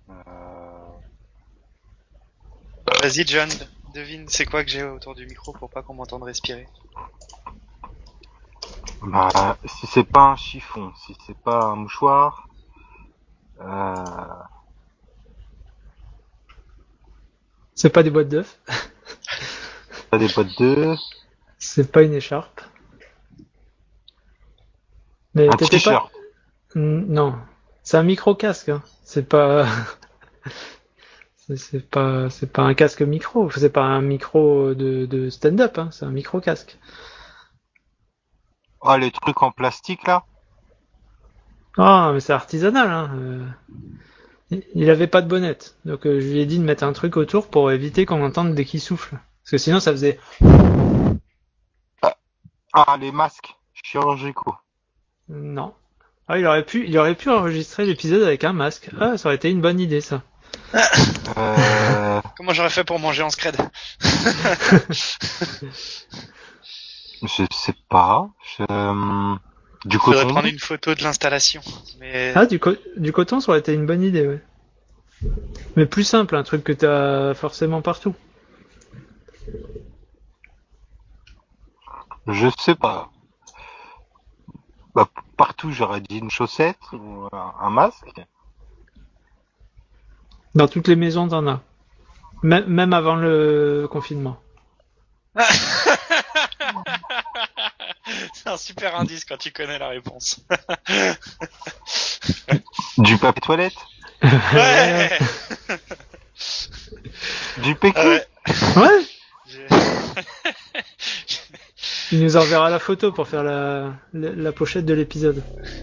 Euh, Vas-y John, devine c'est quoi que j'ai autour du micro pour pas qu'on m'entende respirer. Bah, si c'est pas un chiffon, si c'est pas un mouchoir, euh, C'est pas des boîtes d'œufs. pas des boîtes d'œufs, C'est pas une écharpe. Mais un t'étais pas... t-shirt. Non. C'est un micro-casque, hein. C'est pas... c'est pas un casque micro. C'est pas un micro de stand-up, hein. C'est un micro-casque. Oh, les trucs en plastique là. Ah, mais c'est artisanal, hein. Il avait pas de bonnette. Donc je lui ai dit de mettre un truc autour pour éviter qu'on entende dès qu'il souffle. Parce que sinon ça faisait... Ah, les masques chirurgicaux. Non. Ah, il aurait pu enregistrer l'épisode avec un masque. Ah, ça aurait été une bonne idée, ça. Euh, Comment j'aurais fait pour manger en scred? je sais pas. Du Faudrait coton. prendre une photo de l'installation. Mais Ah, du coton, ça aurait été une bonne idée, ouais. Mais plus simple, un truc que t'as forcément partout. Je sais pas. Bah, partout, j'aurais dit une chaussette ou un masque. Dans toutes les maisons, t'en as. Même avant le confinement. c'est un super indice quand tu connais la réponse. Du papier toilette. Ouais. Ouais. Du PQ. Ah ouais. Ouais. J'ai- Il nous enverra la photo pour faire la pochette de l'épisode.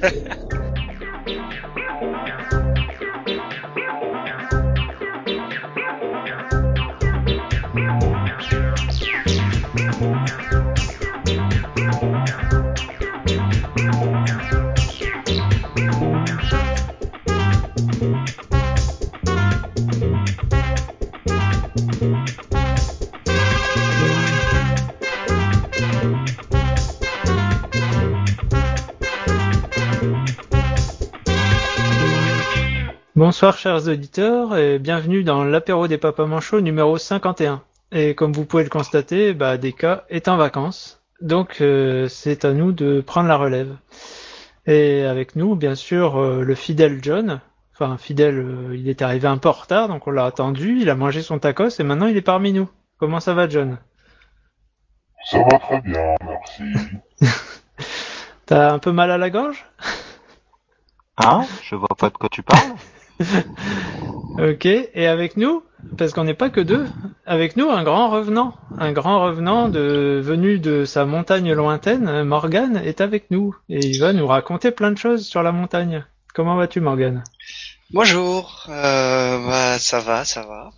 Bonsoir chers auditeurs et bienvenue dans l'apéro des Papas Manchots numéro 51. Et comme vous pouvez le constater, Deka est en vacances, donc c'est à nous de prendre la relève. Et avec nous, bien sûr, le fidèle John. Enfin, fidèle, il est arrivé un peu en retard, donc on l'a attendu, il a mangé son tacos et maintenant il est parmi nous. Comment ça va, John? Ça va très bien, merci. T'as un peu mal à la gorge? Hein? Je vois pas de quoi tu parles. Ok, et avec nous, parce qu'on n'est pas que deux, avec nous un grand revenant venu de sa montagne lointaine, Morgan est avec nous, et il va nous raconter plein de choses sur la montagne. Comment vas-tu, Morgan? Bonjour. Bah ça va, ça va.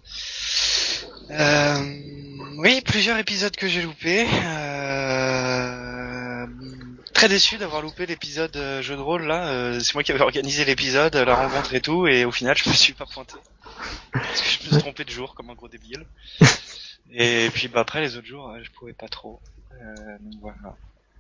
Oui, plusieurs épisodes que j'ai loupés. Très déçu d'avoir loupé l'épisode jeu de rôle là. C'est moi qui avais organisé l'épisode, la rencontre et tout, et au final je me suis pas pointé parce que je me suis trompé de jour comme un gros débile. Et puis après les autres jours, je pouvais pas trop. Donc voilà.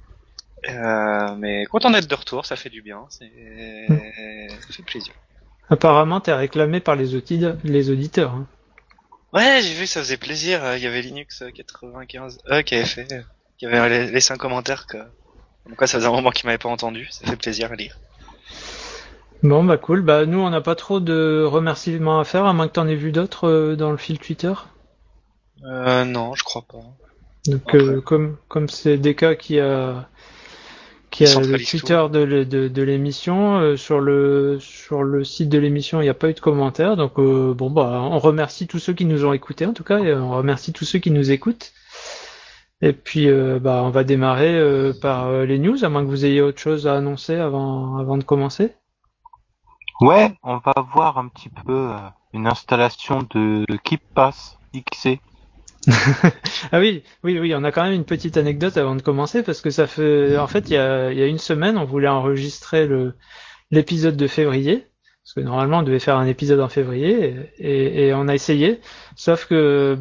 Mais content d'être de retour, ça fait du bien, ça fait plaisir. Apparemment, t'es réclamé par les auditeurs. Hein. Ouais, j'ai vu que ça faisait plaisir. Il y avait Linux 95 qui avait fait, qui avait laissé un commentaire comme quoi ça faisait un moment qu'il m'avait pas entendu. Ça fait plaisir à lire. Bon, bah cool. Bah nous, on n'a pas trop de remerciements à faire, à moins que t'en aies vu d'autres dans le fil Twitter. Non, je crois pas. Donc, Après, comme c'est Deka qui il a le centralise tout. Twitter de l'émission. Sur le site de l'émission, il n'y a pas eu de commentaires. Donc on remercie tous ceux qui nous ont écoutés en tout cas, et on remercie tous ceux qui nous écoutent. Et puis on va démarrer par les news, à moins que vous ayez autre chose à annoncer avant de commencer. Ouais, on va voir un petit peu une installation de KeepPass XC. Ah oui, oui, oui, on a quand même une petite anecdote avant de commencer parce que ça fait, en fait, il y a une semaine, on voulait enregistrer l'épisode de février, parce que normalement on devait faire un épisode en février, et on a essayé, sauf que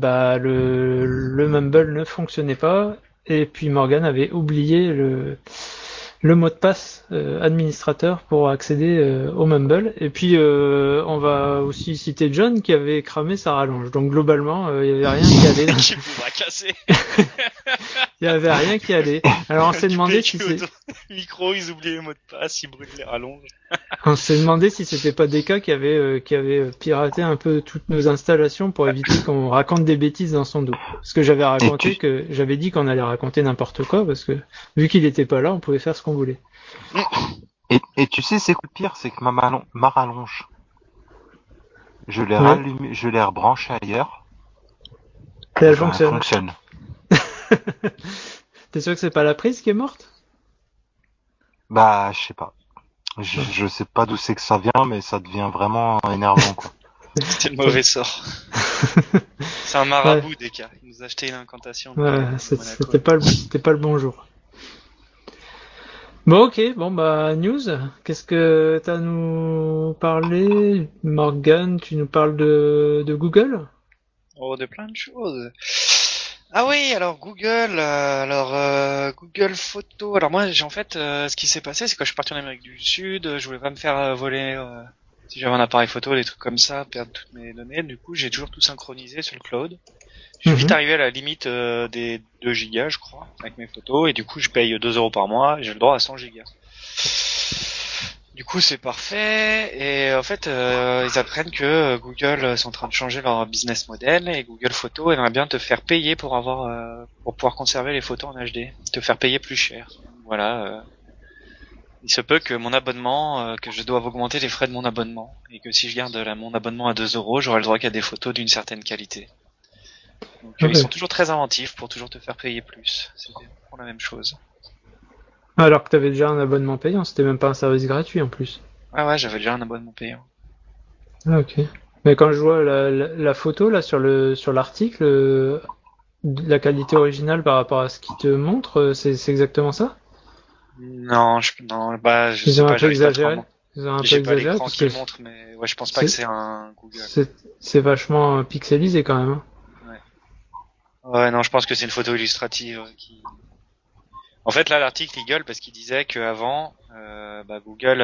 le Mumble ne fonctionnait pas, et puis Morgan avait oublié le mot de passe administrateur pour accéder au Mumble. Et puis on va aussi citer John qui avait cramé sa rallonge. Donc globalement, il y avait rien qui allait. Qui pourra casser. Il y avait rien qui allait. Alors on s'est demandé si c'est micro, ils oublient les mots de passe, ils brûlent les rallonges. on s'est demandé si c'était pas Deka qui avait piraté un peu toutes nos installations pour éviter qu'on raconte des bêtises dans son dos. Parce que j'avais dit qu'on allait raconter n'importe quoi parce que vu qu'il était pas là, on pouvait faire ce qu'on voulait. Et tu sais, c'est quoi le pire, c'est que ma rallonge, je l'ai Ouais. rallumée, je l'ai rebranchée ailleurs. Et elle Ben, fonctionne. T'es sûr que c'est pas la prise qui est morte? Bah, je sais pas. Je sais pas d'où c'est que ça vient, mais ça devient vraiment énervant, quoi. C'était le mauvais sort. C'est un marabout des cas. Il nous a acheté une incantation. Ouais, c'était pas le bon jour. Bon, ok, news. Qu'est-ce que t'as à nous parler? Morgan, tu nous parles de Google? Oh, de plein de choses. Ah oui, alors Google, Google Photos. Alors moi, en fait, ce qui s'est passé, c'est que je suis parti en Amérique du Sud, je voulais pas me faire voler si j'avais un appareil photo, des trucs comme ça, perdre toutes mes données. Du coup, j'ai toujours tout synchronisé sur le cloud. Je suis vite arrivé à la limite des 2 gigas, je crois, avec mes photos, et du coup, je paye 2 € par mois, et j'ai le droit à 100 gigas. Du coup, c'est parfait. Et en fait, ils apprennent que Google sont en train de changer leur business model et Google Photos aimerait bien te faire payer pour pour pouvoir conserver les photos en HD, te faire payer plus cher. Voilà. Il se peut que mon abonnement, que je doive augmenter les frais de mon abonnement et que si je garde mon abonnement à 2 €, j'aurai le droit qu'à des photos d'une certaine qualité. Donc Okay. ils sont toujours très inventifs pour toujours te faire payer plus. C'est pour la même chose. Alors que t'avais déjà un abonnement payant, c'était même pas un service gratuit en plus. Ouais, j'avais déjà un abonnement payant. Ah, ok. Mais quand je vois la photo là sur l'article, la qualité originale par rapport à ce qu'il te montre, c'est exactement ça? Non, je Ils sais ont un pas, peu j'arrive pas trop à exagéré. Ils ont un peu J'ai pas exagéré l'écran parce qui que le montre, mais ouais, je pense pas que c'est un Google. c'est vachement pixelisé quand même. Ouais. Ouais, non, je pense que c'est une photo illustrative qui. En fait, là, l'article il gueule parce qu'il disait qu'avant, Google,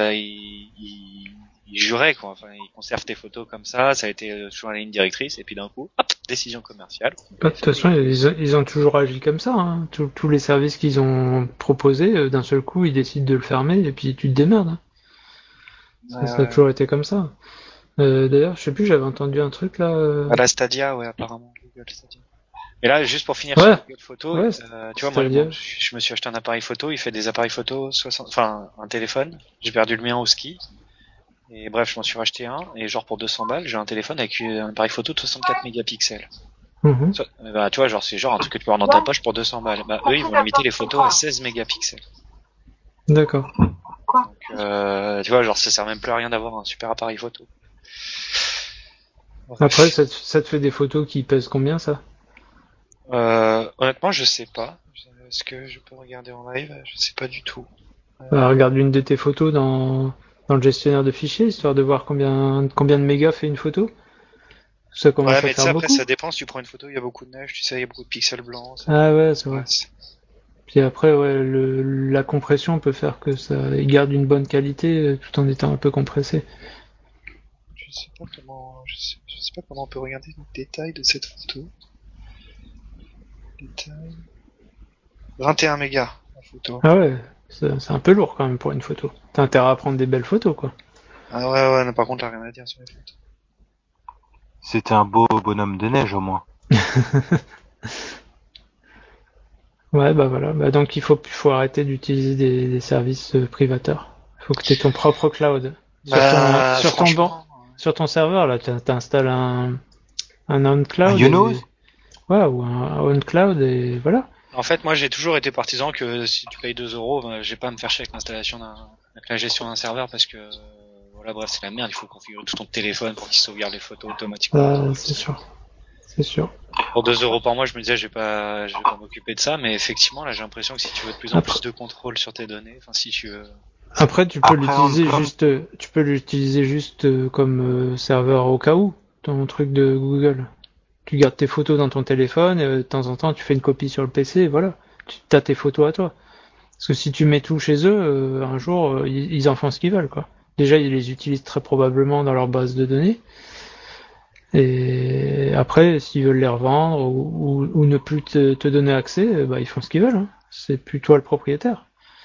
ils juraient quoi. Enfin, ils conservent tes photos comme ça a été toujours la ligne directrice, et puis d'un coup, hop, décision commerciale. De toute façon, ils ont toujours agi comme ça. Hein. Tous les services qu'ils ont proposés, d'un seul coup, ils décident de le fermer et puis tu te démerdes. Hein. Ça a toujours été comme ça. D'ailleurs, je sais plus, j'avais entendu un truc là. La Stadia, ouais, apparemment, Google Stadia. Et là, juste pour finir Ouais. sur Google Photo, Ouais, tu vois, moi, je me suis acheté un appareil photo, il fait des appareils photo, un téléphone. J'ai perdu le mien au ski. Et bref, je m'en suis racheté un, et genre pour 200 balles, j'ai un téléphone avec un appareil photo de 64 mégapixels. Mhm. Tu vois, genre, c'est genre un truc que tu peux avoir dans ta poche pour 200 balles. Bah, eux, ils vont limiter les photos à 16 mégapixels. D'accord. Donc, tu vois, genre, ça sert même plus à rien d'avoir un super appareil photo. Bref. Après, ça te fait des photos qui pèsent combien, ça? Honnêtement, je sais pas. Est-ce que je peux regarder en live? Je sais pas du tout. Regarde l'une de tes photos dans le gestionnaire de fichiers, histoire de voir combien de mégas fait une photo. Ça commence à mais tu sais, faire après, beaucoup. ça dépend. Si tu prends une photo, il y a beaucoup de neige, tu sais, il y a beaucoup de pixels blancs. Ah ouais, c'est vrai. Puis après, ouais, la compression peut faire que ça il garde une bonne qualité tout en étant un peu compressé. Je sais pas comment on peut regarder les détails de cette photo. Détails. 21 mégas, la photo. Ah ouais, c'est un peu lourd quand même pour une photo. T'as intérêt à prendre des belles photos, quoi. Ah ouais, mais par contre, là, rien à dire sur les photos. C'était un beau bonhomme de neige au moins. Ouais, bah voilà. Bah donc il faut arrêter d'utiliser des services privateurs. Il faut que tu aies ton propre cloud. Sur ton serveur, là, t'installes un OnCloud. Ouais, ou un OnCloud et voilà. En fait, moi, j'ai toujours été partisan que si tu payes 2 €, j'ai pas à me faire chier avec avec la gestion d'un serveur parce que, voilà, bref, c'est la merde. Il faut configurer tout ton téléphone pour qu'il sauvegarde les photos automatiquement. C'est sûr. C'est sûr. Pour 2 € par mois, je me disais, je vais pas m'occuper de ça, mais effectivement, là, j'ai l'impression que si tu veux de plus en plus de contrôle sur tes données, enfin, si tu veux. Après, tu peux l'utiliser juste comme serveur au cas où, ton truc de Google. Tu gardes tes photos dans ton téléphone et de temps en temps, tu fais une copie sur le PC et voilà. Tu as tes photos à toi. Parce que si tu mets tout chez eux, un jour, ils en font ce qu'ils veulent, quoi. Déjà, ils les utilisent très probablement dans leur base de données. Et après, s'ils veulent les revendre ou ne plus te donner accès, bah, ils font ce qu'ils veulent, hein. C'est plus toi le propriétaire.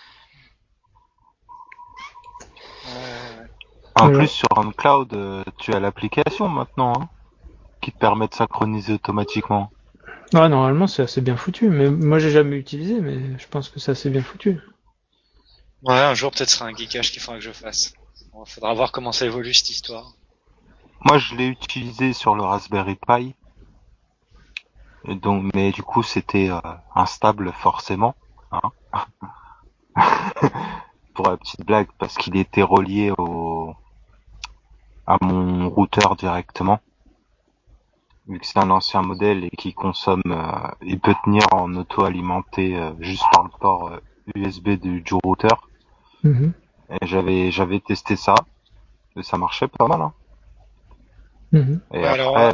En Voilà. plus, sur OnCloud, tu as l'application maintenant, hein, qui te permet de synchroniser automatiquement. Ouais, normalement, c'est assez bien foutu. Mais moi, j'ai jamais utilisé, mais je pense que c'est assez bien foutu. Ouais, un jour peut-être ce sera un geekage qu'il faudra que je fasse. Bon, faudra voir comment ça évolue cette histoire. Moi, je l'ai utilisé sur le Raspberry Pi. Et donc, mais du coup, c'était instable forcément, hein, pour la petite blague, parce qu'il était relié à mon routeur directement. Vu que c'est un ancien modèle et qui consomme, il peut tenir en auto-alimenté juste par le port USB du routeur. Mhm. Et j'avais testé ça et ça marchait pas mal. Hein. Mhm. Et Ouais, alors, après,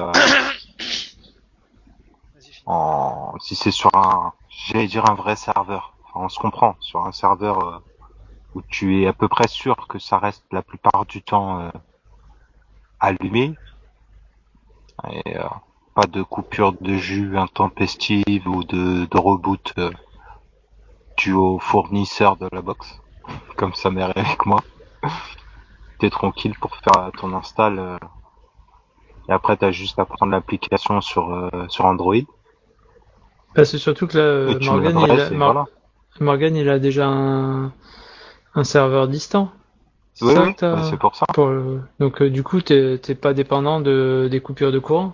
vas-y, finis. si c'est sur j'allais dire un vrai serveur, enfin, on se comprend, sur un serveur où tu es à peu près sûr que ça reste la plupart du temps allumé et pas de coupure de jus intempestive ou de reboot dû au fournisseur de la box, comme ça m'est arrivé avec moi. T'es tranquille pour faire ton install et après t'as juste à prendre l'application sur Android Bah, c'est surtout que là, et tu mets l'adresse et voilà. Morgan, il a déjà un serveur distant. C'est Oui, ça oui, que bah t'as c'est pour ça. Donc, du coup, t'es pas dépendant des coupures de courant.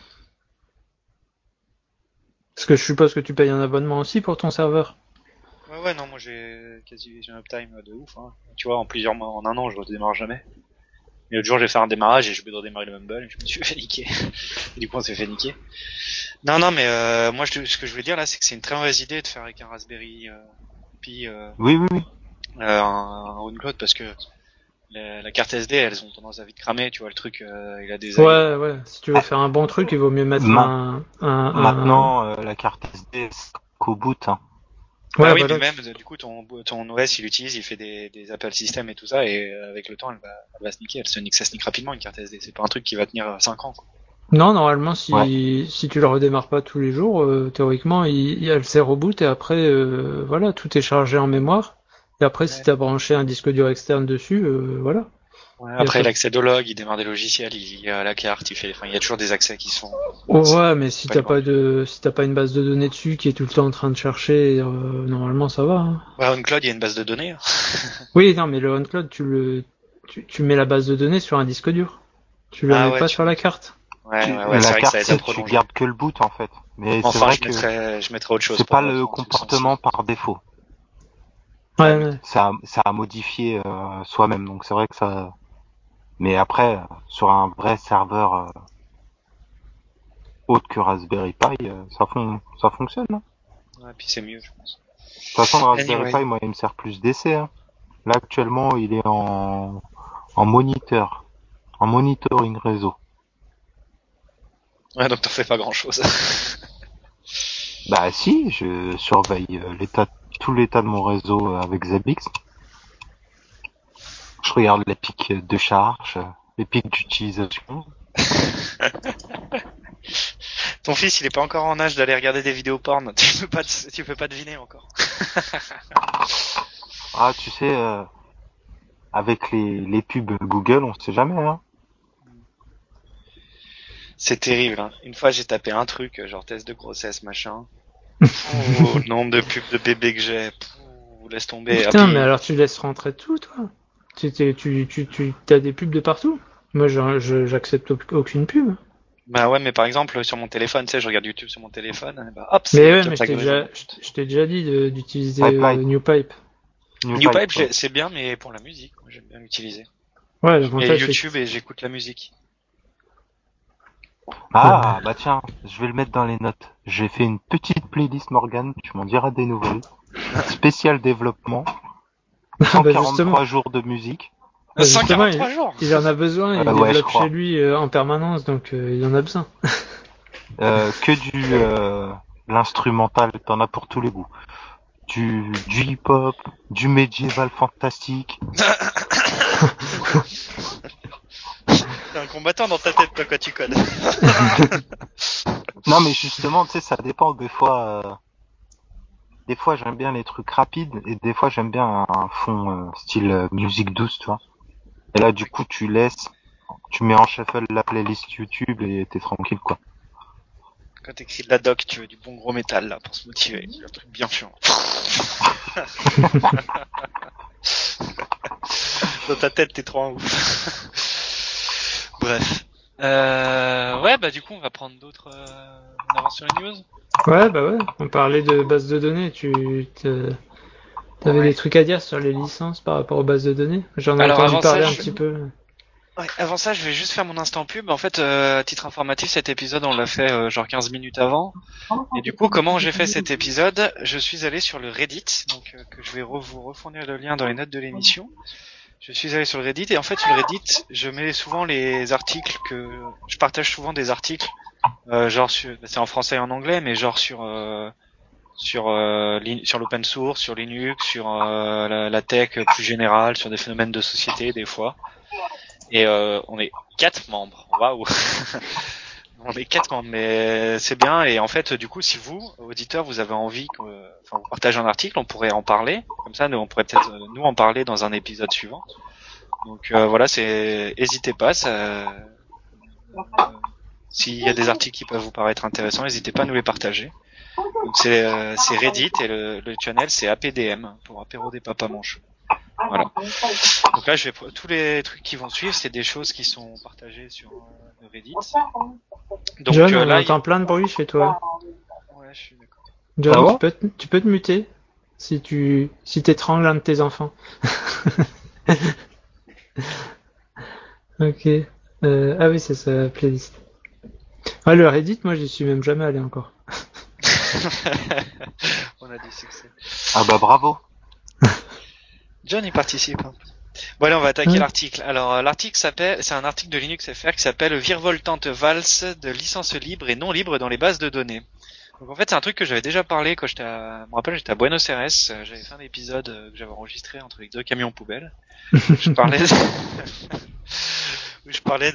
Parce que je suppose que tu payes un abonnement aussi pour ton serveur. Ouais, non, moi j'ai un uptime de ouf, hein. Tu vois, en plusieurs mois, en un an, je redémarre jamais. Et l'autre jour, j'ai fait un démarrage et j'ai oublié de redémarrer le Mumble et je me suis fait niquer. Et du coup, on s'est fait niquer. Non, mais moi, ce que je voulais dire là, c'est que c'est une très mauvaise idée de faire avec un Raspberry Pi Oui, oui, oui. un OnCloud parce que la carte SD, elles ont tendance à vite cramer. Tu vois, le truc, il a des aïeux. Ouais. Si tu veux Ah, faire un bon truc, il vaut mieux mettre maintenant, la carte SD, c'est qu'au boot. Hein. Bah Ouais, oui, mais voilà. même, du coup, ton OS, il utilise, il fait des appels système et tout ça, et avec le temps, elle va se niquer, ça se nique rapidement, une carte SD. C'est pas un truc qui va tenir 5 ans, quoi. Non, normalement, Ouais. si tu le redémarres pas tous les jours, théoriquement, elle s'est reboot et après, voilà, tout est chargé en mémoire. Et après, si Ouais. t'as branché un disque dur externe dessus, voilà. Ouais, Y a après, pas... l'accès au log, il démarre des logiciels, il a la carte, enfin, il y a toujours des accès qui sont, Oh, c'est ouais, mais si pas une grande. si t'as pas une base de données dessus qui est tout le temps en train de chercher, normalement, ça va, hein. Ouais, OnCloud, il y a une base de données, hein. Oui, non, mais le OnCloud, tu mets la base de données sur un disque dur. Tu la Ah mets ouais, pas sur la carte. ouais, c'est La vrai que ça carte, aide à tu prolonger. gardes que le boot en fait. Mais c'est Enfin, vrai que je mettrais autre chose c'est pas pour le augmenter le sens. comportement par défaut. Ouais. Ça a modifié soi-même. Donc c'est vrai que ça. Mais après, sur un vrai serveur autre que Raspberry Pi, ça fonctionne. Hein. Ouais, puis c'est mieux, je pense. De toute façon, le Raspberry Anyway. Pi, moi, il me sert plus d'essai. Hein. Là, actuellement, il est en moniteur, en monitoring réseau. Ouais, donc t'en fais pas grand chose. Bah si, je surveille tout l'état de mon réseau avec Zabbix. Je regarde les pics de charge, les pics d'utilisation. Ton fils, il est pas encore en âge d'aller regarder des vidéos porn. Tu peux pas deviner encore. Ah, tu sais, avec les pubs Google, on sait jamais. Hein. C'est terrible, hein. Une fois, j'ai tapé un truc, genre test de grossesse, machin. Pouh, le nombre de pubs de bébés que j'ai. Pouh, laisse tomber. Ah, Putain, mais puis, alors tu laisses rentrer tout, toi. T'as des pubs de partout. Moi, j'accepte aucune pub. bah ouais, mais par exemple, sur mon téléphone, tu sais, je regarde YouTube sur mon téléphone, et bah hop, Mais c'est ouais, mais catégorisé en mon compte. je t'ai déjà dit d'utiliser Pipeline, NewPipe. NewPipe, NewPipe, ouais. c'est bien, mais pour la musique, moi, j'aime bien l'utiliser. Ouais, Je mets l'avantage c'est que... YouTube et j'écoute la musique. Ouais. Ah, bah tiens, je vais le mettre dans les notes. J'ai fait une petite playlist Morgan, tu m'en diras des nouvelles. Spécial développement, Ah, bah justement, 143 jours de musique. justement, 143 jours! il en a besoin, il Ouais, je développe chez crois. lui en permanence, donc il en a besoin. Que l'instrumental, t'en as pour tous les goûts. du hip-hop, du médiéval fantastique. T'es un combattant dans ta tête, toi, quand tu codes. Non, mais justement, tu sais, ça dépend. Des fois, j'aime bien les trucs rapides et des fois, j'aime bien un fond style musique douce, tu vois. Et là, du coup, tu mets en shuffle la playlist YouTube et t'es tranquille, quoi. Quand t'écris de la doc, tu veux du bon gros métal, là, pour se motiver. Un truc bien chiant. Dans ta tête, t'es trop un ouf. Bref. Ouais, bah du coup, on va prendre d'autres... On avance sur les news. Ouais, bah ouais, on parlait de bases de données, t'avais Ouais. des trucs à dire sur les licences par rapport aux bases de données? J'en ai Alors entendu avant ça, parler un petit peu. ouais, avant ça, je vais juste faire mon instant pub. En fait, à titre informatif, cet épisode, on l'a fait genre 15 minutes avant. Et du coup, comment j'ai fait cet épisode? Je suis allé sur le Reddit, donc que je vais vous refournir le lien dans les notes de l'émission. Je suis allé sur le Reddit et en fait sur le Reddit, je mets souvent les articles je partage souvent des articles genre c'est en français et en anglais mais genre sur l'open source, sur Linux, sur la tech plus générale, sur des phénomènes de société des fois. Et on est 4 membres. Waouh. On est 4 membres, mais c'est bien. Et en fait, du coup, si vous, auditeurs, vous avez envie vous partagez un article, on pourrait en parler. Comme ça, on pourrait peut-être nous en parler dans un épisode suivant. Donc voilà, n'hésitez pas. S'il y a des articles qui peuvent vous paraître intéressants, n'hésitez pas à nous les partager. Donc c'est Reddit et le channel c'est APDM pour Apéro des Papas Manchots. Voilà. Donc là, tous les trucs qui vont suivre, c'est des choses qui sont partagées sur le Reddit. Donc John, on là, entend plein de bruit chez toi. ouais, je suis d'accord. John, bon tu peux te muter si t'étrangles un de tes enfants. Ok. Ah oui, c'est sa playlist. Ah, le Reddit, moi, j'y suis même jamais allé encore. On a du succès. Ah bah bravo. John y participe. Bon allez, on va attaquer Ouais. l'article. Alors c'est un article de Linux FR qui s'appelle Virevoltante valse de licences libres et non libres dans les bases de données. Donc en fait c'est un truc que j'avais déjà parlé quand je me rappelle j'étais à Buenos Aires, j'avais fait un épisode que j'avais enregistré entre les deux camions poubelles. Je parlais où je parlais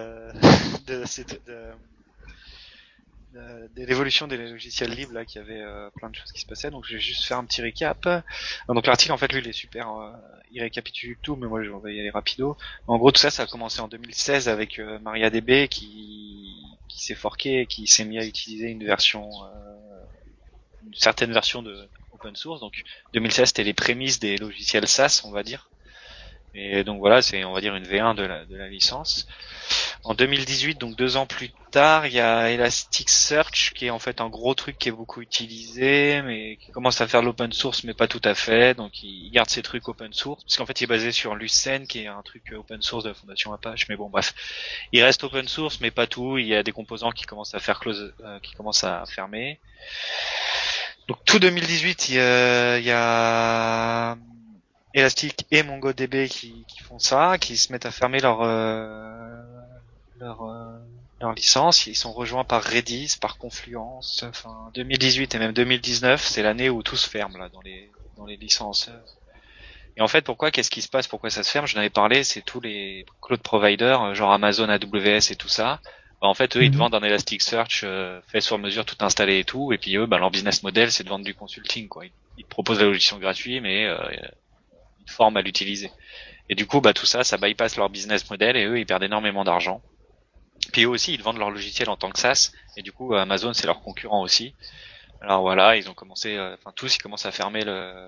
de l'évolution des logiciels libres là, qu'il y avait plein de choses qui se passaient. Donc je vais juste faire un petit récap. Donc l'article en fait lui il est super, il récapitule tout, mais moi je vais y aller rapido. En gros tout ça a commencé en 2016 avec MariaDB qui s'est forqué et qui s'est mis à utiliser une certaine version de open source. Donc 2016 c'était les prémices des logiciels SaaS on va dire. Et donc voilà, c'est on va dire une V1 de la licence. En 2018, donc 2 ans plus tard, il y a Elasticsearch qui est en fait un gros truc qui est beaucoup utilisé, mais qui commence à faire de l'open source, mais pas tout à fait. Donc il garde ses trucs open source, parce qu'en fait il est basé sur Lucene, qui est un truc open source de la fondation Apache. Mais bon, bref, il reste open source, mais pas tout. Il y a des composants qui commencent à faire qui commencent à fermer. Donc tout 2018, il y a Elastic et MongoDB qui font ça, qui se mettent à fermer leur, euh, leur licence. Ils sont rejoints par Redis, par Confluence. Enfin, 2018 et même 2019, c'est l'année où tout se ferme là dans les licences. Et en fait, qu'est-ce qui se passe, pourquoi ça se ferme? J'en avais parlé, c'est tous les cloud providers, genre Amazon, AWS et tout ça. En fait, eux, ils te vendent un Elasticsearch fait sur mesure, tout installé et tout. Et puis eux, leur business model, c'est de vendre du consulting, quoi. Ils te proposent la logiciel gratuit, mais ils te forment à l'utiliser. Et du coup, tout ça, ça bypass leur business model et eux, ils perdent énormément d'argent. Puis eux aussi, ils vendent leur logiciel en tant que SaaS. Et du coup, Amazon, c'est leur concurrent aussi. Alors voilà, ils ont commencé, tous, ils commencent à fermer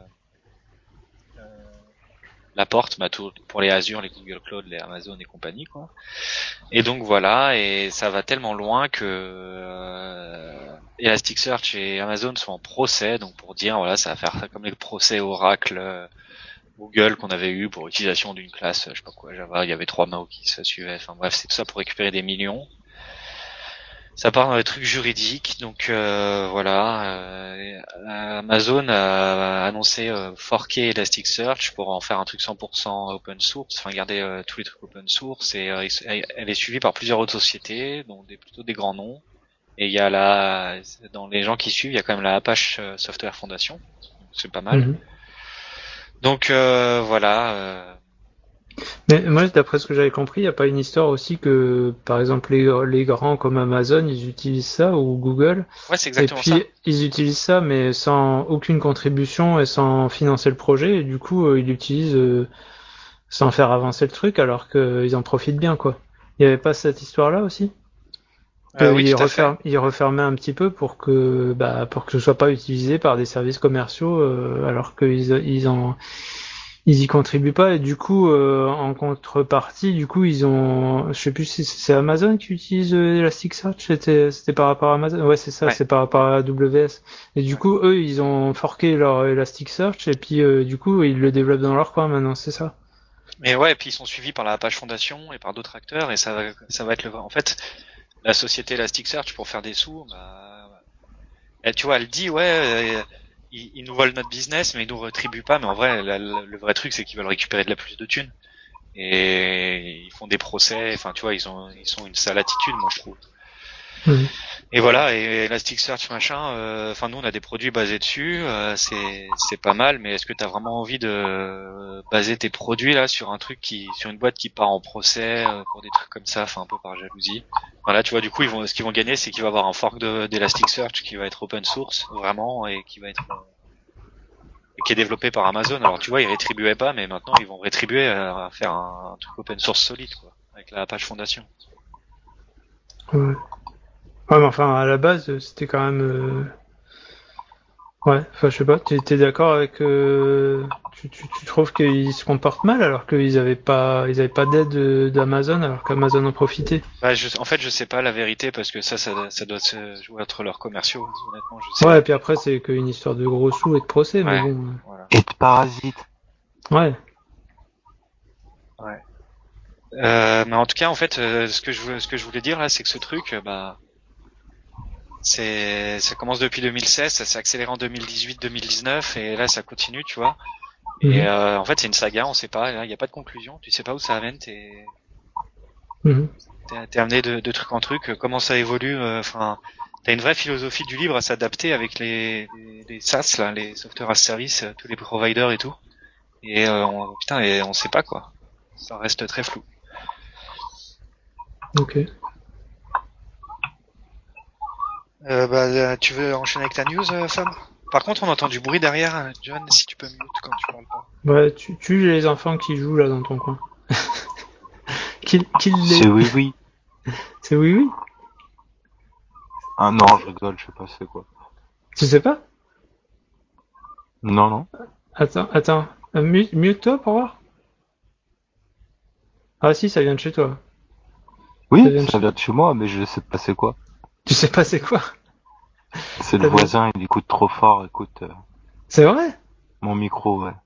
la porte, tout, pour les Azure, les Google Cloud, les Amazon et compagnie, quoi. Et donc voilà, et ça va tellement loin que Elasticsearch et Amazon sont en procès, donc pour dire, voilà, ça va faire comme les procès Oracle, Google qu'on avait eu pour utilisation d'une classe, je sais pas quoi, Java, il y avait 3 mots qui se suivaient, enfin bref, c'est tout ça pour récupérer des millions. Ça part dans les trucs juridiques, donc voilà. Amazon a annoncé forquer Elasticsearch pour en faire un truc 100% open source, enfin garder tous les trucs open source. Et elle est suivie par plusieurs autres sociétés, dont plutôt des grands noms. Et il y a dans les gens qui suivent, il y a quand même la Apache Software Foundation, c'est pas mal. Mhm. Donc voilà. Mais moi, d'après ce que j'avais compris, il n'y a pas une histoire aussi que, par exemple, les grands comme Amazon, ils utilisent ça, ou Google, Ouais, c'est et exactement ça. puis ils utilisent ça, mais sans aucune contribution et sans financer le projet, et du coup, ils l'utilisent sans faire avancer le truc, alors qu'ils en profitent bien, quoi. Il n'y avait pas cette histoire-là aussi? Oui, tout à fait. Ils refermaient un petit peu pour que ce soit pas utilisé par des services commerciaux, alors ils y contribuent pas, et du coup, en contrepartie, du coup, je sais plus si c'est Amazon qui utilise Elasticsearch, c'était par rapport à Amazon, ouais, c'est ça, Ouais. c'est par rapport à AWS. Et du Ouais. coup, eux, ils ont forqué leur Elasticsearch, et puis, du coup, ils le développent dans leur coin maintenant, c'est ça? Et ouais, et puis ils sont suivis par la page fondation et par d'autres acteurs, et ça va être le. En fait, la société Elasticsearch pour faire des sous, tu vois, elle dit ils nous volent notre business, mais ils nous retribuent pas. Mais en vrai, le vrai truc, c'est qu'ils veulent récupérer de la plus de thunes. Et ils font des procès. Enfin, tu vois, ils sont une sale attitude, moi je trouve. Mhm. Et voilà, et Elasticsearch machin. Enfin, nous on a des produits basés dessus. C'est pas mal, mais est-ce que t'as vraiment envie de baser tes produits là sur un truc sur une boîte qui part en procès pour des trucs comme ça, enfin un peu par jalousie. Voilà, tu vois, du coup ce qu'ils vont gagner, c'est qu'il va y avoir un fork d'Elasticsearch qui va être open source vraiment et qui va être qui est développé par Amazon. Alors tu vois, ils rétribuaient pas, mais maintenant ils vont rétribuer à faire un truc open source solide, quoi, avec la page fondation. Ouais. Ouais, mais enfin, à la base, c'était quand même, ouais, enfin, je sais pas, t'es d'accord avec, tu trouves qu'ils se comportent mal alors ils avaient pas d'aide d'Amazon alors qu'Amazon en profitait? Bah, en fait, je sais pas la vérité parce que ça doit se jouer entre leurs commerciaux. Honnêtement, je sais Ouais, et pas. puis après, c'est qu'une histoire de gros sous et de procès, mais Ouais, bon, voilà. Et de parasites. ouais. Ouais. Mais en tout cas, en fait, ce que je voulais dire là, c'est que ce truc, ça commence depuis 2016, ça s'est accéléré en 2018, 2019, et là, ça continue, tu vois. Et Mhm. en fait, c'est une saga, on sait pas, il y a pas de conclusion, tu sais pas où ça amène, Mhm. t'es amené de truc en truc, comment ça évolue, enfin, t'as une vraie philosophie du livre à s'adapter avec les SaaS, là, les software as service, tous les providers et tout. Et putain, et on sait pas quoi. Ça reste très flou. Ok. Tu veux enchaîner avec ta news, Sam? Par contre, on entend du bruit derrière, John, si tu peux mute quand tu parles pas. Ouais, tu les enfants qui jouent là dans ton coin. Qu'il C'est les... oui, oui. C'est oui, oui. Ah non, je rigole, je sais pas c'est quoi. Tu sais pas? Non, non. Attends. Mute-toi pour voir. Ah si, ça vient de chez toi. Ça Oui, vient de ça chez... vient de chez moi, mais je sais pas c'est quoi. Tu sais pas c'est quoi? C'est le Ça vient... voisin, il écoute trop fort, écoute C'est vrai? mon micro, ouais.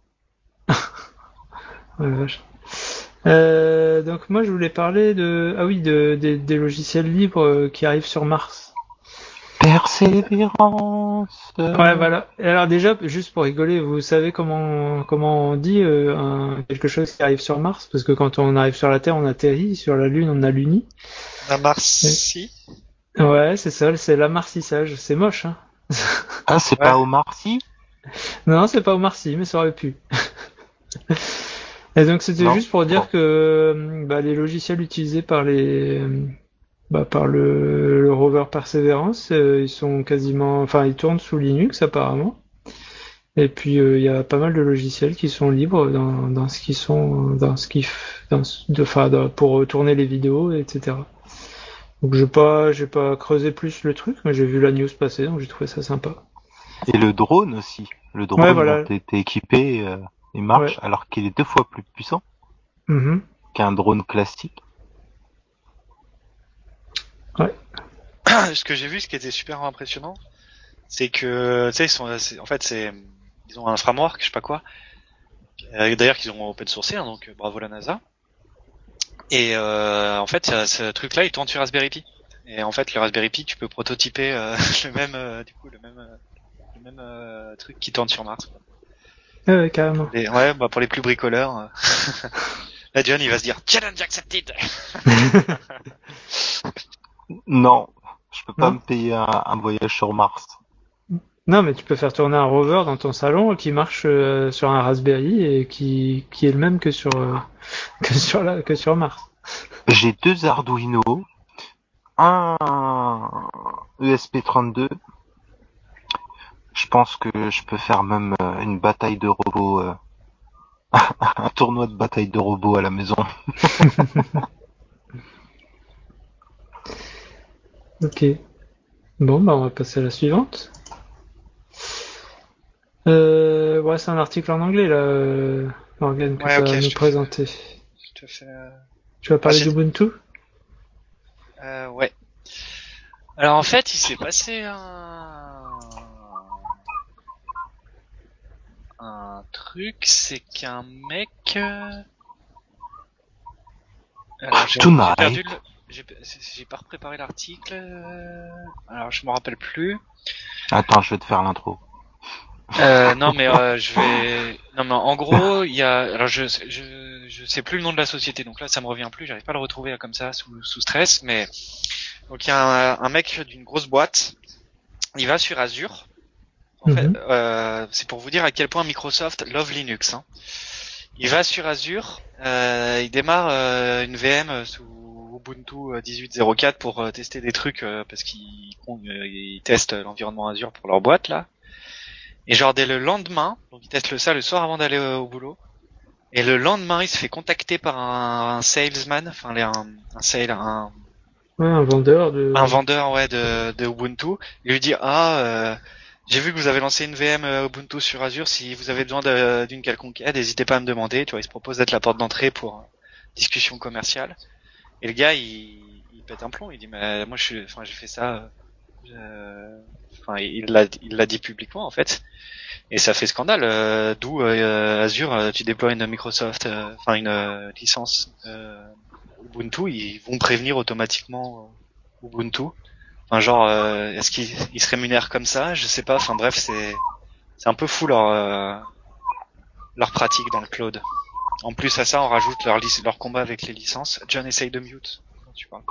Ouais, vache. Donc moi je voulais parler des logiciels libres qui arrivent sur Mars. Persévérance. Ouais, voilà. Et alors déjà, juste pour rigoler, vous savez comment on dit quelque chose qui arrive sur Mars? Parce que quand on arrive sur la Terre, on atterrit, sur la Lune, on a l'uni. Ouais, Namarsi? ouais, c'est ça, c'est l'amarcissage. C'est moche, hein? Ah, c'est Ouais. pas Omar Sy? Non, c'est pas au Marcy, mais ça aurait pu. Et donc c'était Non? juste pour Bon. dire que les logiciels utilisés par le rover Perseverance, ils sont quasiment, enfin ils tournent sous Linux apparemment. Et puis il y a pas mal de logiciels qui sont libres dans ce qui sont dans ce qui dans, de, enfin, pour tourner les vidéos, etc. Donc j'ai pas creusé plus le truc, mais j'ai vu la news passer, donc j'ai trouvé ça sympa. Et le drone aussi. Le Ouais, drone dont voilà. t'es équipé, il Ouais. marche alors qu'il est 2 fois plus puissant Mhm. qu'un drone classique. Ouais. Ce que j'ai vu, ce qui était super impressionnant, c'est que, tu sais, en fait, ils ont un framework, je sais pas quoi. D'ailleurs, qu'ils ont open sourcé, hein, donc bravo la NASA. Et en fait, ce truc-là, il tourne sur Raspberry Pi. Et en fait, le Raspberry Pi, tu peux prototyper le même, le même truc qui tourne sur Mars. Quoi. Ouais, carrément. Pour les plus bricoleurs. Là, John, il va se dire challenge accepted. Non, je peux pas Non? me payer un voyage sur Mars. Non, mais tu peux faire tourner un rover dans ton salon qui marche sur un Raspberry et qui est le même que sur que sur Mars. J'ai 2 Arduino, un ESP32. Je pense que je peux faire même une bataille de robots, un tournoi de bataille de robots à la maison. Ok. Bon, bah on va passer à la suivante. Ouais, c'est un article en anglais là, Morgan, que Ouais, tu ok, vas nous présenter. je te fais. Tu vas parler j'ai- d'Ubuntu? Ouais. Alors en fait, il s'est passé un truc, c'est qu'un mec. Alors j'ai perdu Tonight. le. J'ai pas préparé l'article. Alors je me rappelle plus. Attends, je vais te faire l'intro. Non mais je vais. Non mais en gros, il y a. Alors je sais plus le nom de la société, donc là ça me revient plus. J'arrive pas à le retrouver là, comme ça sous stress. Mais donc il y a un mec d'une grosse boîte. Il va sur Azure. En fait, Mhm. c'est pour vous dire à quel point Microsoft love Linux. Hein. Il va sur Azure, il démarre une VM sous Ubuntu 18.04 pour tester des trucs parce qu'ils testent l'environnement Azure pour leur boîte là. Et genre dès le lendemain, donc il teste ça le soir avant d'aller au boulot. Et le lendemain, il se fait contacter par un salesman, enfin Ouais, un vendeur un de. vendeur ouais de Ubuntu. Il lui dit j'ai vu que vous avez lancé une VM Ubuntu sur Azure. Si vous avez besoin d'une quelconque aide, n'hésitez pas à me demander. Tu vois, il se propose d'être la porte d'entrée pour discussion commerciale. Et le gars, il pète un plomb. Il dit, mais moi, j'ai fait ça. Enfin, il l'a dit publiquement en fait. Et ça fait scandale. D'où Azure, tu déploies une Microsoft, enfin une licence Ubuntu, ils vont prévenir automatiquement Ubuntu. Enfin genre, est-ce qu'ils se rémunèrent comme ça? Je sais pas. Enfin bref, c'est un peu fou leur pratique dans le cloud. En plus à ça, on rajoute leur combat avec les licences. John essaye de mute quand tu parles.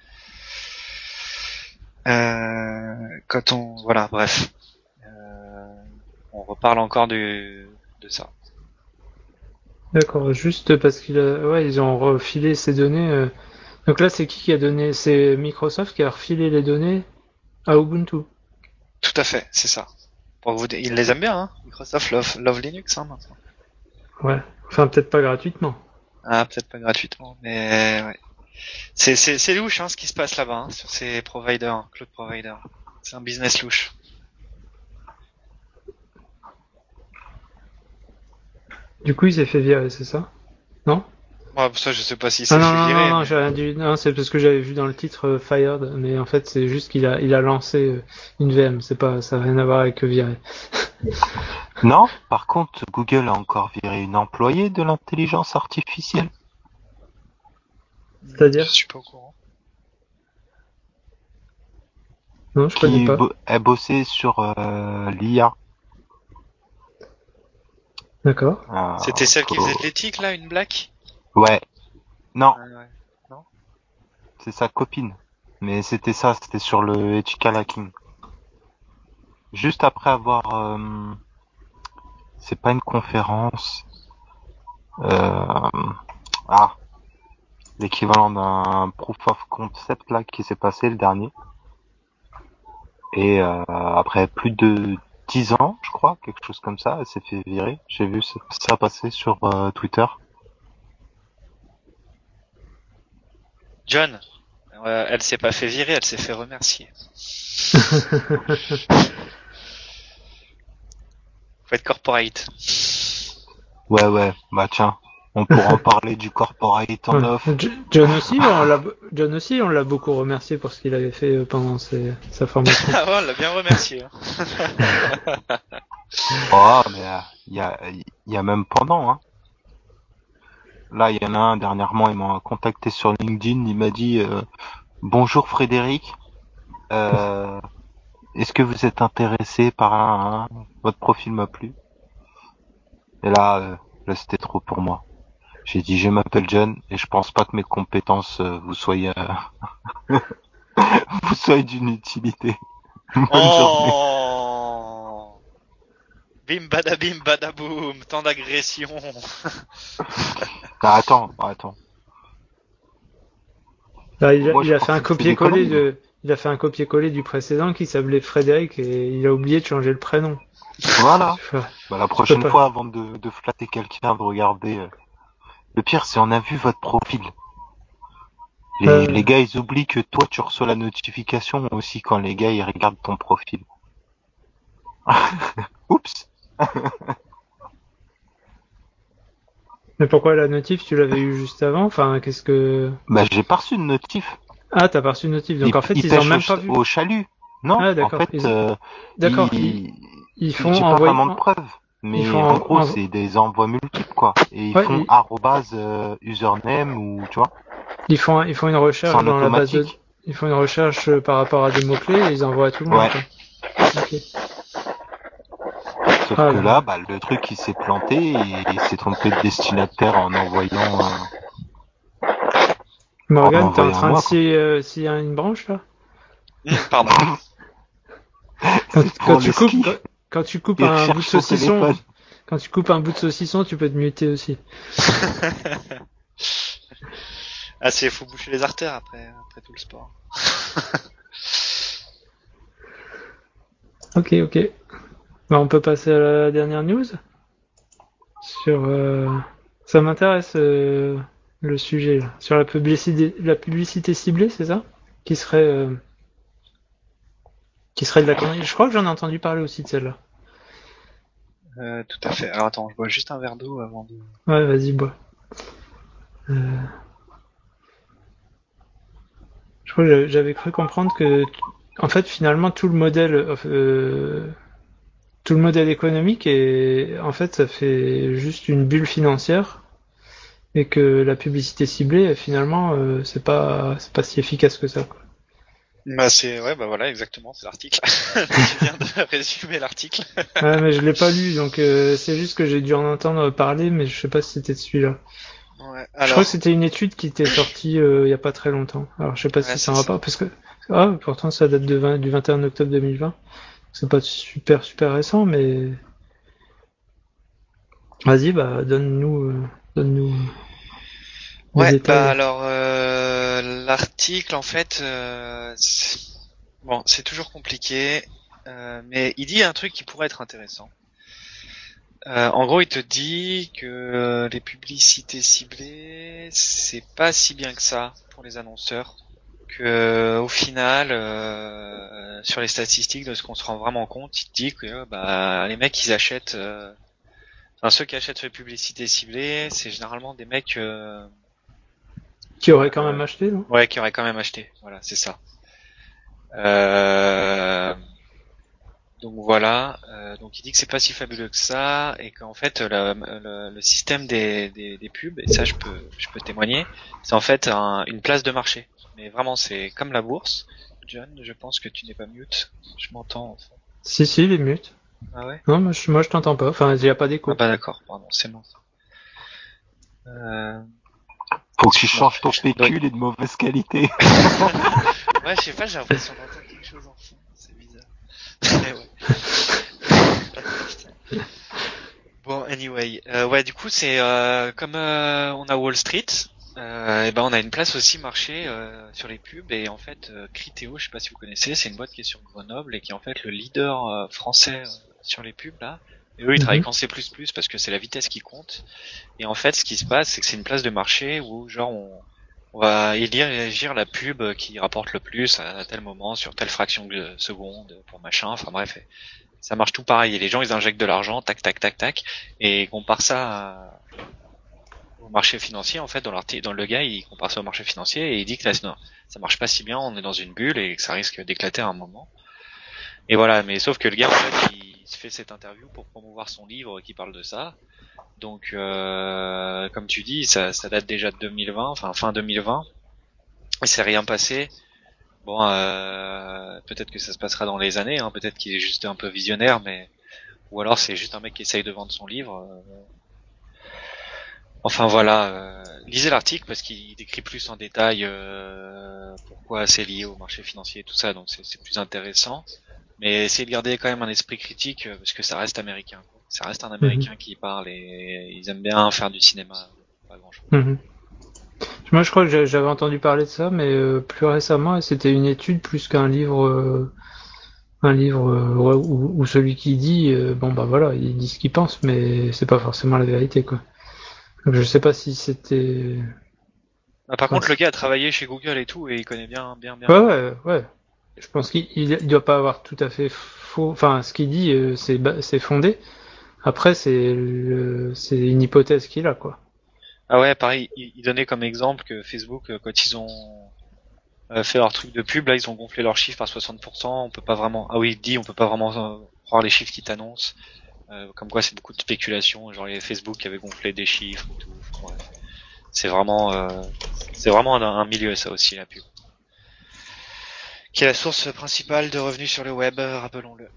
Quand on voilà, bref, on reparle encore de ça. D'accord, juste parce ouais, ils ont refilé ces données. Donc là, c'est qui a donné? C'est Microsoft qui a refilé les données à Ubuntu. Tout à fait, c'est ça. Pour vous, ils les aiment bien, hein. Microsoft love Linux, hein, maintenant. Ouais. Enfin, peut-être pas gratuitement. Ah, peut-être pas gratuitement, mais ouais. C'est louche, hein, ce qui se passe là-bas, hein, sur ces providers, cloud providers. C'est un business louche. Du coup, il s'est fait virer, c'est ça? Non? Moi, ça, je sais pas s'il Ah s'est non, fait non, non, virer, non, mais j'ai rien dit. Non, c'est parce que j'avais vu dans le titre Fired, mais en fait, c'est juste il a lancé une VM. C'est pas, ça n'a rien à voir avec virer. Non, par contre, Google a encore viré une employée de l'intelligence artificielle. je C'est-à-dire? suis pas au courant. Non, je connais pas. Elle bossait sur l'IA. D'accord. C'était celle qui faisait de Pour... l'éthique, là, une black? Ouais, non, Ouais. Non? c'est sa copine. Mais c'était ça, c'était sur le ethical hacking. Juste après avoir... c'est pas une conférence. Euh, ah, l'équivalent d'un proof of concept là qui s'est passé le dernier. Et après plus de 10 ans, je crois, quelque chose comme ça, elle s'est fait virer. J'ai vu ça passer sur Twitter. John, elle s'est pas fait virer, elle s'est fait remercier. Faut être corporate. Ouais, bah tiens, on pourra en parler du corporate en Ouais. off. John aussi, on l'a beaucoup remercié pour ce qu'il avait fait pendant sa formation. Ah ouais, on l'a bien remercié. Hein. Oh, mais il y a même pendant, hein. Là, il y en a un dernièrement, il m'a contacté sur LinkedIn, il m'a dit bonjour Frédéric, euh, est-ce que vous êtes intéressé par votre profil m'a plu. Et là c'était trop pour moi. J'ai dit je m'appelle John et je pense pas que mes compétences vous soyez vous soyez d'une utilité. Bonne journée. Oh Bim badabim badaboum, tant d'agression. Ah, attends. Là, il Moi, je a crois fait un qu'il fait des conneries. il a fait un copier-coller du précédent qui s'appelait Frédéric et il a oublié de changer le prénom. Voilà. Tu vois, Bah, la tu peux prochaine pas. fois, avant de flatter quelqu'un, de regarder. Le pire, c'est on a vu votre profil. Les gars, ils oublient que toi, tu reçois la notification aussi quand les gars, ils regardent ton profil. Oups. Mais pourquoi la notif, tu l'avais eu juste avant? Enfin, qu'est-ce que... Bah, j'ai pas reçu de notif. Ah, t'as pas reçu de notif. Donc en fait, Ils ils ont pêchent même pas vu. au chalut. Non, Ah, en d'accord. fait, D'accord. Ils font j'ai pas envoyer, vraiment de preuves. ils Mais en font, gros, c'est des envois multiples, quoi. Et ils ouais, font arrobase username ou, tu vois, ils font une c'est recherche en dans la base de, automatique. ils font une recherche par rapport à des mots-clés et ils envoient à tout le monde, Ouais. quoi. Ok. Sauf Ah que là là, là. bah, le truc, il s'est planté et il s'est trompé de destinataire en Morgane, t'es en m'envoyant à train de moi, quoi. scier une branche, là? Pardon. C'est pour le ski. Quand tu coupes Il un bout de recherche son saucisson, téléphone. quand tu coupes un bout de saucisson, tu peux te muter aussi. Ah, faut boucher les artères après tout le sport. Ok, ok. Bah, on peut passer à la dernière news sur. Ça m'intéresse le sujet là. Sur la publicité ciblée, c'est ça? Qui serait de la connerie. Je crois que j'en ai entendu parler aussi de celle-là. Tout à fait. Alors attends, je bois juste un verre d'eau avant de... Ouais, vas-y, bois. Euh, je crois que j'avais cru comprendre que, en fait, finalement, tout le modèle économique est, en fait, ça fait juste une bulle financière et que la publicité ciblée, finalement, c'est pas si efficace que ça, quoi. Bah bah voilà, exactement, c'est l'article. Tu viens de résumer l'article. Ouais, mais je l'ai pas lu, donc c'est juste que j'ai dû en entendre parler, mais je sais pas si c'était de celui-là. Ouais, Je crois que alors, c'était une étude qui était sortie il y a pas très longtemps. Alors je sais pas ouais, si c'est c'est un ça. rapport, parce que pourtant ça date du 21 octobre 2020. C'est pas super récent, mais vas-y, bah donne-nous les Ouais, bah détails. alors l'article en fait, bon, c'est toujours compliqué, mais il dit un truc qui pourrait être intéressant. En gros, il te dit que les publicités ciblées, c'est pas si bien que ça pour les annonceurs. Que au final, sur les statistiques de ce qu'on se rend vraiment compte, il te dit que bah les mecs ils achètent, enfin ceux qui achètent sur les publicités ciblées, c'est généralement des mecs Qui aurait quand même acheté, non? ouais qui auraient quand même acheté. Voilà, c'est ça. Euh, donc voilà, donc il dit que c'est pas si fabuleux que ça et qu'en fait le système des pubs, et ça je peux témoigner, c'est en fait une place de marché. Mais vraiment c'est comme la bourse. John, je pense que tu n'es pas mute. Je m'entends. Enfin. Si, les mutes. Ah ouais? Non, moi je t'entends pas. Enfin, il y a pas Ah d'écho. bah d'accord, pardon, c'est moi. Euh, Faut que tu excuse-moi. changes ton Donc, pécule, il est de mauvaise qualité. ouais, je sais pas, j'ai l'impression d'entendre quelque chose en fond. C'est bizarre. Mais ouais. Bon, anyway, ouais, du coup, c'est comme on a Wall Street, et ben on a une place aussi marché sur les pubs. Et en fait, Criteo, je sais pas si vous connaissez, c'est une boîte qui est sur Grenoble et qui est en fait le leader français sur les pubs là. Et eux, ils travaillent Mhm. qu'en C++ parce que c'est la vitesse qui compte. Et en fait, ce qui se passe, c'est que c'est une place de marché où genre on va élire la pub qui rapporte le plus à tel moment sur telle fraction de seconde pour machin. Enfin bref, ça marche tout pareil. Et les gens, ils injectent de l'argent, tac, tac, tac, tac, et comparent ça au marché financier. En fait, dans le gars, il compare ça au marché financier et il dit que là, non, ça marche pas si bien. On est dans une bulle et que ça risque d'éclater à un moment. Et voilà. Mais sauf que le gars, en fait, il se fait cette interview pour promouvoir son livre qui parle de ça. Donc, comme tu dis, ça date déjà de 2020, enfin fin 2020. Il s'est rien passé. Bon, peut-être que ça se passera dans les années. Hein, peut-être qu'il est juste un peu visionnaire, mais ou alors c'est juste un mec qui essaye de vendre son livre. Enfin voilà, lisez l'article parce qu'il décrit plus en détail pourquoi c'est lié au marché financier et tout ça, donc c'est plus intéressant. Mais essayez de garder quand même un esprit critique parce que ça reste américain, quoi. Ça reste un Américain qui parle et ils aiment bien faire du cinéma. Pas grand chose. Moi, je crois que j'avais entendu parler de ça, mais plus récemment, c'était une étude plus qu'un livre. Ouais, où celui qui dit, bon bah voilà, il dit ce qu'il pense, mais c'est pas forcément la vérité, quoi. Donc je sais pas si c'était. Par contre, le gars a travaillé chez Google et tout, et il connaît bien. Ouais. Je pense qu'il doit pas avoir tout à fait faux. Enfin, ce qu'il dit, c'est fondé. Après, c'est une hypothèse qu'il a, quoi. Ah ouais, pareil, il donnait comme exemple que Facebook, quand ils ont fait leur truc de pub, là, ils ont gonflé leurs chiffres par 60%. On peut pas vraiment. Ah oui, il dit, on peut pas vraiment croire les chiffres qu'ils t'annoncent. Comme quoi, c'est beaucoup de spéculation. Genre, il y avait Facebook qui avait gonflé des chiffres et tout. Enfin, bref. C'est vraiment un milieu, ça aussi, la pub. Qui est la source principale de revenus sur le web, rappelons-le.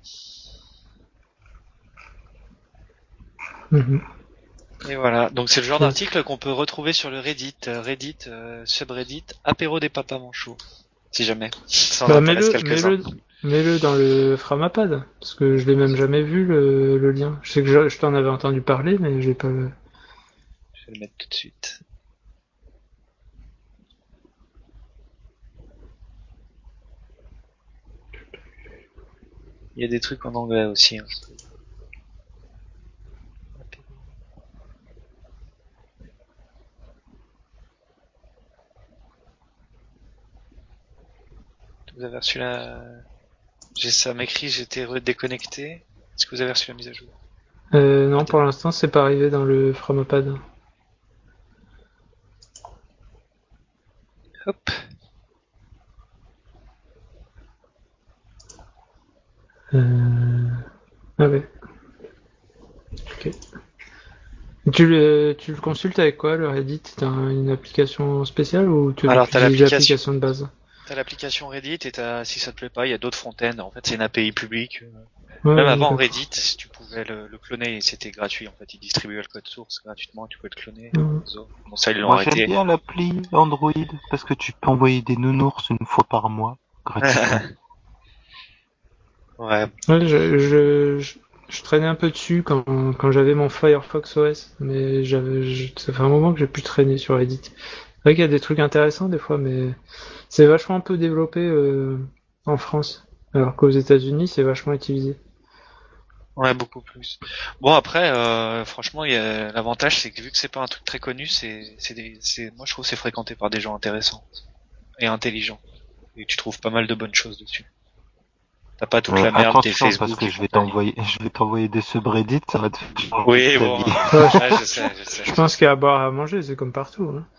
Et voilà, donc c'est le genre d'article qu'on peut retrouver sur le Reddit, subreddit, apéro des papas manchots, si jamais ça en intéresse quelques-uns. Mets-le dans le Framapad, parce que je l'ai même jamais vu le lien. Je sais que je t'en avais entendu parler, mais j'ai pas. Je vais le mettre tout de suite. Il y a des trucs en anglais aussi. Hein. Vous avez reçu ça m'écrit, j'étais déconnecté. Est-ce que vous avez reçu la mise à jour? Non, pour l'instant, c'est pas arrivé dans le Framapad. Hop. Ah ouais. Ok. Tu le consultes avec quoi, le Reddit? T'as une application spéciale ou tu utilises l'application de base? T'as l'application Reddit et si ça te plaît pas, il y a d'autres front-end. En fait, c'est une API publique. Ouais, avant Reddit, si tu pouvais le cloner et c'était gratuit. En fait, ils distribuaient le code source gratuitement et tu pouvais le cloner. Bon, ça, ils l'ont arrêté. J'aime bien l'appli Android parce que tu peux envoyer des nounours une fois par mois, gratuitement. Ouais, je traînais un peu dessus quand j'avais mon Firefox OS, mais ça fait un moment que j'ai plus traîné sur Reddit. C'est vrai qu'il y a des trucs intéressants des fois, mais c'est vachement un peu développé en France, alors qu'aux États-Unis c'est vachement utilisé. Ouais, beaucoup plus. Bon après, franchement, l'avantage c'est que vu que c'est pas un truc très connu, moi je trouve que c'est fréquenté par des gens intéressants et intelligents. Et tu trouves pas mal de bonnes choses dessus. T'as pas toute la merde des Attention, Facebook parce que et je vais compagnie. t'envoyer des subreddits, ça va te faire changer Oui, ta bon. vie. Je sais. Je pense qu'il y a à boire et à manger, c'est comme partout. Hein.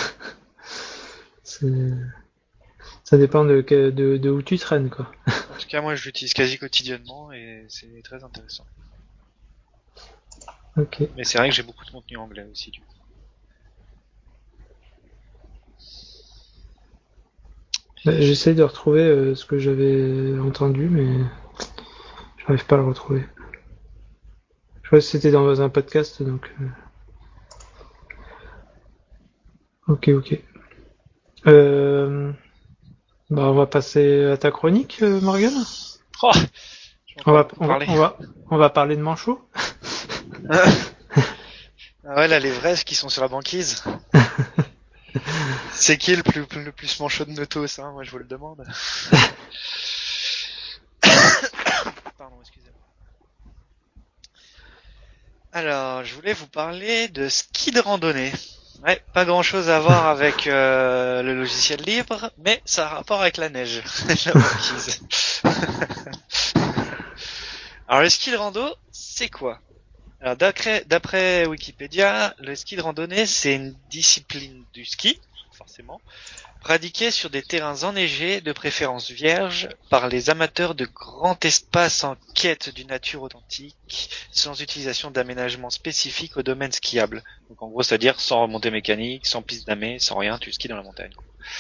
Ça dépend de où tu traînes, quoi. En tout cas, moi je l'utilise quasi quotidiennement et c'est très intéressant. Ok. Mais c'est vrai que j'ai beaucoup de contenu anglais aussi du coup. J'essaie de retrouver ce que j'avais entendu, mais j'arrive pas à le retrouver. Je crois que c'était dans un podcast, donc. Ok. On va passer à ta chronique, Morgane. Oh, j'ai encore beaucoup parlé. On va parler de manchots. Ah ouais, là les vrais qui sont sur la banquise. C'est qui le plus manchot de Notos, hein? Moi je vous le demande. Pardon, excusez-moi. Alors, je voulais vous parler de ski de randonnée. Ouais, pas grand chose à voir avec le logiciel libre, mais ça a rapport avec la neige, la banquise. Alors le ski de rando, c'est quoi? Alors d'après Wikipédia, le ski de randonnée, c'est une discipline du ski, forcément, pratiquée sur des terrains enneigés, de préférence vierges, par les amateurs de grands espaces en quête d'une nature authentique, sans utilisation d'aménagements spécifiques au domaine skiable. Donc en gros, c'est-à-dire sans remontée mécanique, sans piste damée, sans rien, tu skis dans la montagne.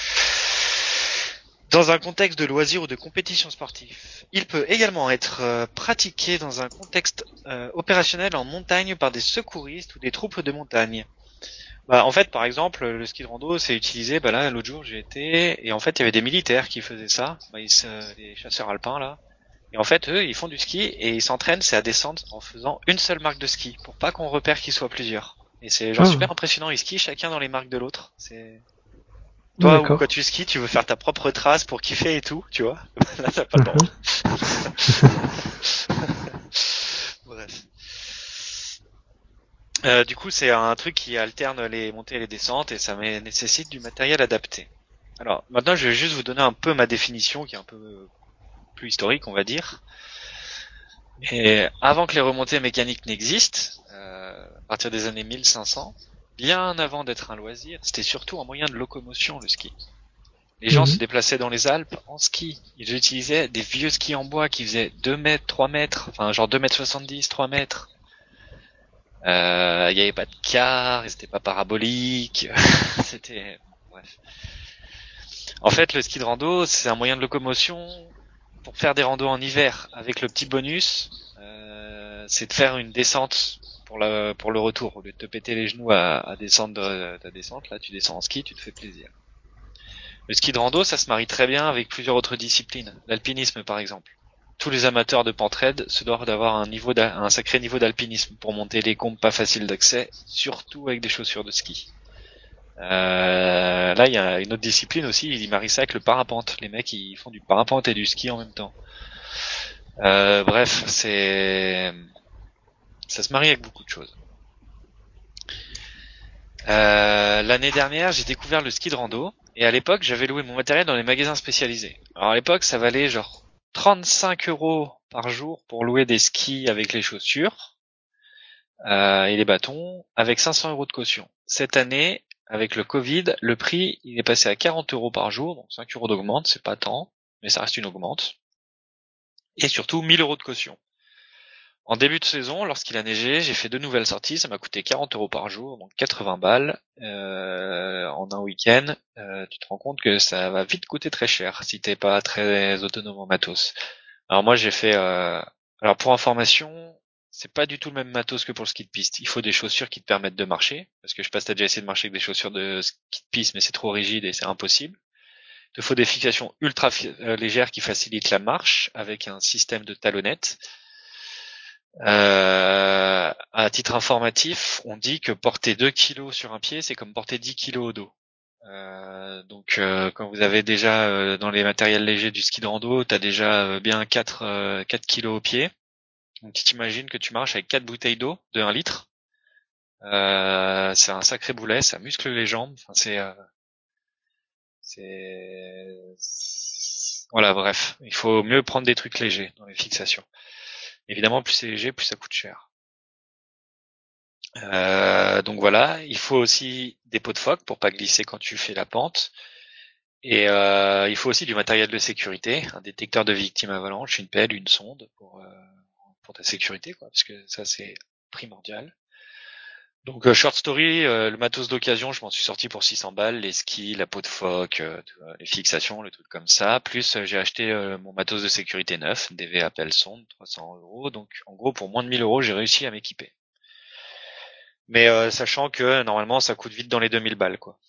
Dans un contexte de loisir ou de compétition sportive. Il peut également être pratiqué dans un contexte opérationnel en montagne par des secouristes ou des troupes de montagne. En fait, par exemple, le ski de rando, c'est utilisé. Là, l'autre jour, j'ai été et en fait, il y avait des militaires qui faisaient ça. Les chasseurs alpins là, Et en fait, eux, ils font du ski et ils s'entraînent, c'est à descendre en faisant une seule marque de ski, pour pas qu'on repère qu'ils soient plusieurs. Et c'est genre super impressionnant, ils skient chacun dans les marques de l'autre. C'est toi ou D'accord. quand tu skis, tu veux faire ta propre trace pour kiffer et tout, tu vois. Là, t'as pas le droit. Bref. Du coup, c'est un truc qui alterne les montées et les descentes et ça nécessite du matériel adapté. Alors, maintenant, je vais juste vous donner un peu ma définition qui est un peu plus historique, on va dire. Et avant que les remontées mécaniques n'existent, à partir des années 1500, bien avant d'être un loisir, c'était surtout un moyen de locomotion, le ski. Les gens se déplaçaient dans les Alpes en ski. Ils utilisaient des vieux skis en bois qui faisaient 2 mètres, 3 mètres, enfin genre 2 mètres 70, 3 mètres. Il y avait pas de car, ils étaient pas paraboliques. C'était... Bref. En fait, le ski de rando, c'est un moyen de locomotion pour faire des randos en hiver, avec le petit bonus, c'est de faire une descente pour le retour. Au lieu de te péter les genoux à descendre de ta descente, là tu descends en ski, tu te fais plaisir. Le ski de rando, ça se marie très bien avec plusieurs autres disciplines. L'alpinisme par exemple. Tous les amateurs de pente raide se doivent d'avoir un sacré niveau d'alpinisme pour monter les combes pas faciles d'accès, surtout avec des chaussures de ski. Là, il y a une autre discipline aussi, il marie ça avec le parapente. Les mecs, ils font du parapente et du ski en même temps. Bref, ça se marie avec beaucoup de choses. L'année dernière, j'ai découvert le ski de rando et à l'époque, j'avais loué mon matériel dans les magasins spécialisés. Alors à l'époque, ça valait genre 35 € par jour pour louer des skis avec les chaussures et les bâtons, avec 500 € de caution. Cette année, avec le Covid, le prix il est passé à 40 € par jour, donc 5 € d'augmente, c'est pas tant, mais ça reste une augmente. Et surtout 1000 € de caution. En début de saison, lorsqu'il a neigé, j'ai fait 2 nouvelles sorties, ça m'a coûté 40 € par jour, donc 80 balles en un week-end. Tu te rends compte que ça va vite coûter très cher si t'es pas très autonome en matos. Alors moi j'ai fait... Alors pour information, c'est pas du tout le même matos que pour le ski de piste. Il faut des chaussures qui te permettent de marcher, parce que je sais pas si t'as déjà essayé de marcher avec des chaussures de ski de piste, mais c'est trop rigide et c'est impossible. Il te faut des fixations ultra légères qui facilitent la marche, avec un système de talonnettes. À titre informatif, on dit que porter 2 kilos sur un pied, c'est comme porter 10 kilos au dos. Donc quand vous avez déjà dans les matériels légers du ski de rando, t'as déjà bien 4 kilos au pied. Donc tu t'imagines que tu marches avec 4 bouteilles d'eau de 1 litre. C'est un sacré boulet, ça muscle les jambes. Enfin, voilà, bref. Il faut mieux prendre des trucs légers dans les fixations. Évidemment, plus c'est léger, plus ça coûte cher. Donc voilà, il faut aussi des pots de phoque pour pas glisser quand tu fais la pente. Et il faut aussi du matériel de sécurité, un détecteur de victimes avalanche, une pelle, une sonde pour ta sécurité, quoi, parce que ça c'est primordial. Donc short story, le matos d'occasion, je m'en suis sorti pour 600 balles, les skis, la peau de phoque, les fixations, le truc comme ça. Plus j'ai acheté mon matos de sécurité neuf, DV appel sonde, 300 €. Donc en gros pour moins de 1000 €, j'ai réussi à m'équiper. Mais sachant que normalement ça coûte vite dans les 2000 balles, quoi.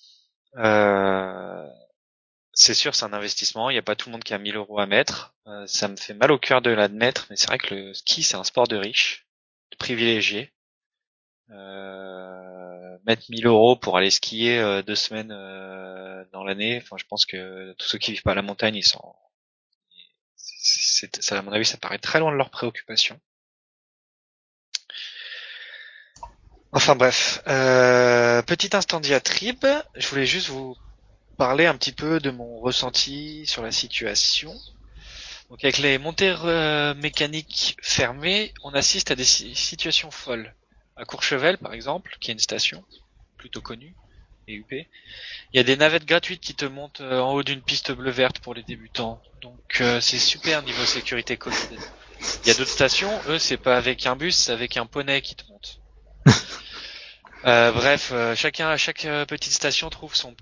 C'est sûr, c'est un investissement. Il n'y a pas tout le monde qui a 1000 € à mettre. Ça me fait mal au cœur de l'admettre, mais c'est vrai que le ski, c'est un sport de riche, de privilégié. Mettre 1000 € pour aller skier 2 semaines dans l'année, enfin, je pense que tous ceux qui vivent pas à la montagne, ils sont, ça, à mon avis, ça paraît très loin de leurs préoccupations. Enfin bref, petit instant diatribe. Je voulais juste vous parler un petit peu de mon ressenti sur la situation. Donc avec les montées mécaniques fermées, on assiste à des situations folles. À Courchevel, par exemple, qui est une station plutôt connue et huppée, il y a des navettes gratuites qui te montent en haut d'une piste bleu-verte pour les débutants. Donc c'est super niveau sécurité Covid. Il y a d'autres stations, eux, c'est pas avec un bus, c'est avec un poney qui te monte. Bref, chaque petite station trouve sa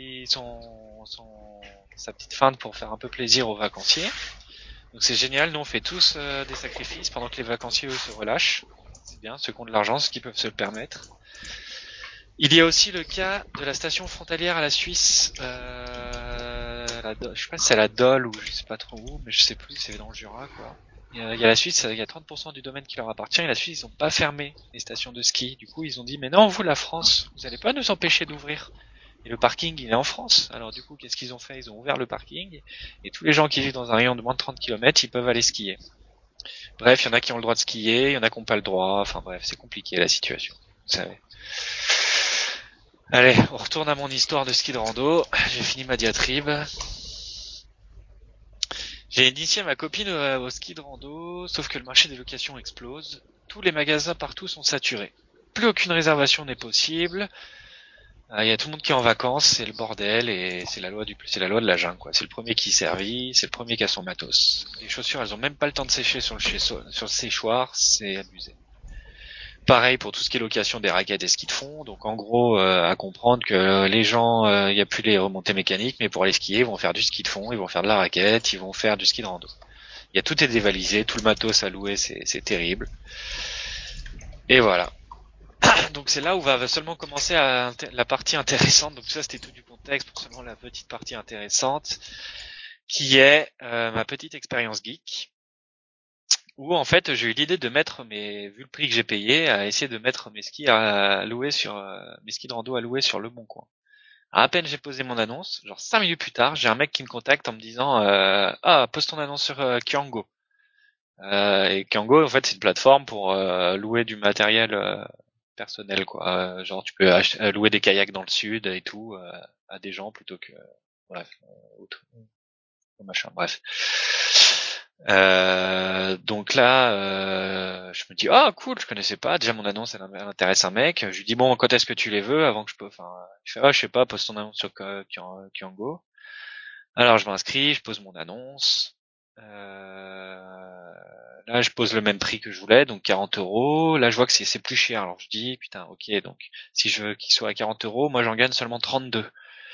petite feinte pour faire un peu plaisir aux vacanciers. Donc c'est génial, nous on fait tous des sacrifices pendant que les vacanciers eux se relâchent. C'est bien, ceux qui ont de l'argent, ceux qui peuvent se le permettre. Il y a aussi le cas de la station frontalière à la Suisse, je sais pas si c'est la Dole ou je sais pas trop où, mais je sais plus, c'est dans le Jura quoi. Il y a la Suisse, il y a 30% du domaine qui leur appartient, et la Suisse, ils ont pas fermé les stations de ski. Du coup, ils ont dit, mais non, vous, la France, vous allez pas nous empêcher d'ouvrir. Et le parking, il est en France. Alors du coup, qu'est-ce qu'ils ont fait? Ils ont ouvert le parking, et tous les gens qui vivent dans un rayon de moins de 30 km, ils peuvent aller skier. Bref, il y en a qui ont le droit de skier, il y en a qui n'ont pas le droit, enfin bref, c'est compliqué la situation, vous savez. Allez, on retourne à mon histoire de ski de rando, j'ai fini ma diatribe. J'ai initié ma copine au ski de rando, sauf que le marché des locations explose. Tous les magasins partout sont saturés. Plus aucune réservation n'est possible. Il y a tout le monde qui est en vacances, c'est le bordel et c'est la loi de la jungle, quoi. C'est le premier qui servit, c'est le premier qui a son matos. Les chaussures, elles ont même pas le temps de sécher sur le séchoir, c'est abusé. Pareil pour tout ce qui est location des raquettes et skis de fond. Donc en gros, à comprendre que les gens, il y a plus les remontées mécaniques, mais pour aller skier, ils vont faire du ski de fond, ils vont faire de la raquette, ils vont faire du ski de rando. Il y a tout est dévalisé, tout le matos à louer, c'est terrible. Et voilà. Donc c'est là où va seulement commencer la partie intéressante. Donc tout ça c'était tout du contexte pour seulement la petite partie intéressante, qui est ma petite expérience geek. Où en fait j'ai eu l'idée de mettre vu le prix que j'ai payé, à essayer de mettre mes skis à louer mes skis de rando à louer sur Le Bon Coin. À peine j'ai posé mon annonce, genre 5 minutes plus tard, j'ai un mec qui me contacte en me disant pose ton annonce sur Kyango. Et Kyango en fait c'est une plateforme pour louer du matériel personnel, quoi. Genre tu peux louer des kayaks dans le sud et tout à des gens plutôt que bref machin, bref. Donc là, je me dis cool, je connaissais pas. Déjà mon annonce, elle intéresse un mec. Je lui dis bon, quand est-ce que tu les veux avant que je peux. Enfin, il fait je sais pas, pose ton annonce sur Kyango. Alors je m'inscris, je pose mon annonce. Là, je pose le même prix que je voulais, donc 40 €. Là, je vois que c'est plus cher. Alors je dis putain, ok, donc si je veux qu'il soit à 40 €, moi j'en gagne seulement 32.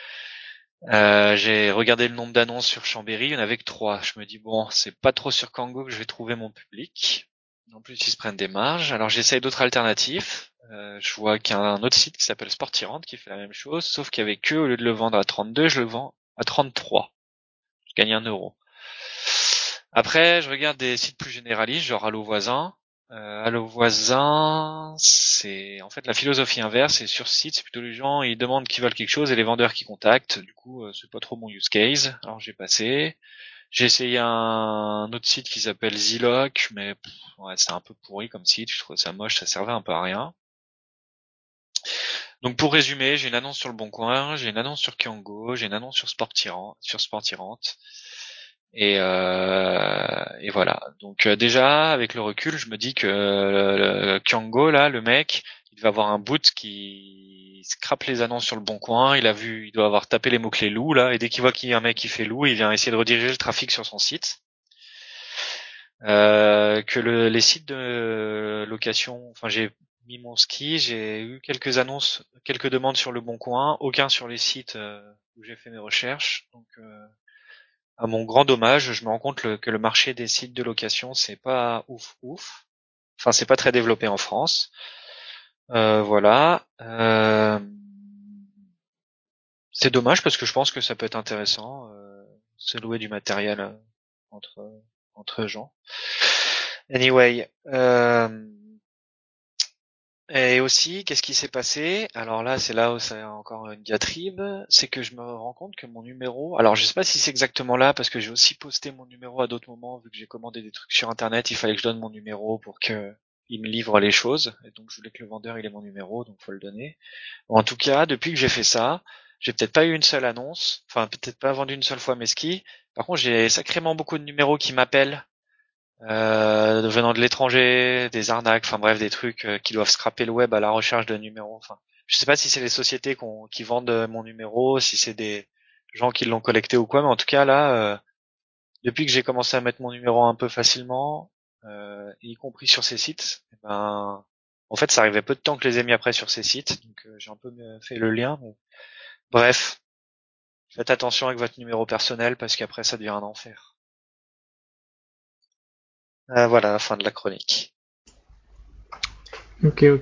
J'ai regardé le nombre d'annonces sur Chambéry, il y en avait que 3. Je me dis bon, c'est pas trop sur Kangoo que je vais trouver mon public. En plus, ils se prennent des marges. Alors j'essaye d'autres alternatives. Je vois qu'il y a un autre site qui s'appelle Sportirante qui fait la même chose, sauf qu'avec eux, au lieu de le vendre à 32, je le vends à 33. Je gagne 1 €. Après, je regarde des sites plus généralistes, genre Allo Voisin. Allo Voisin, c'est en fait la philosophie inverse. C'est sur site, c'est plutôt les gens, ils demandent qu'ils veulent quelque chose et les vendeurs qui contactent. Du coup, c'est pas trop mon use case. Alors j'ai passé. J'ai essayé un autre site qui s'appelle Zilloc, mais ouais, c'est un peu pourri comme site. Je trouve ça moche, ça servait un peu à rien. Donc pour résumer, j'ai une annonce sur Le Bon Coin, j'ai une annonce sur Kyango, j'ai une annonce sur Sportirante. Et voilà. Donc déjà avec le recul, je me dis que Kyango là, le mec, il va avoir un boot qui scrape les annonces sur Le Bon Coin. Il doit avoir tapé les mots clés loup là, et dès qu'il voit qu'il y a un mec qui fait loup, il vient essayer de rediriger le trafic sur son site. Que les sites de location, enfin j'ai mis mon ski, j'ai eu quelques annonces, quelques demandes sur Le Bon Coin, aucun sur les sites où j'ai fait mes recherches. Donc à mon grand dommage, je me rends compte que le marché des sites de location, c'est pas ouf. Enfin, c'est pas très développé en France. Voilà. C'est dommage parce que je pense que ça peut être intéressant, se louer du matériel entre entre gens. Anyway, et aussi, qu'est-ce qui s'est passé? Alors là, c'est là où c'est encore une diatribe, c'est que je me rends compte que mon numéro, alors je sais pas si c'est exactement là, parce que j'ai aussi posté mon numéro à d'autres moments, vu que j'ai commandé des trucs sur internet, il fallait que je donne mon numéro pour que il me livre les choses, et donc je voulais que le vendeur il ait mon numéro, donc faut le donner. Bon, en tout cas, depuis que j'ai fait ça, j'ai peut-être pas eu une seule annonce, enfin peut-être pas vendu une seule fois mes skis, par contre j'ai sacrément beaucoup de numéros qui m'appellent, venant de l'étranger, des arnaques, enfin bref, des trucs qui doivent scraper le web à la recherche de numéros. Enfin, je sais pas si c'est les sociétés qui vendent mon numéro, si c'est des gens qui l'ont collecté ou quoi, mais en tout cas là, depuis que j'ai commencé à mettre mon numéro un peu facilement, y compris sur ces sites, en fait, ça arrivait peu de temps que je les ai mis après sur ces sites, donc j'ai un peu fait le lien. Mais... Bref, faites attention avec votre numéro personnel parce qu'après ça devient un enfer. Voilà, fin de la chronique. Ok.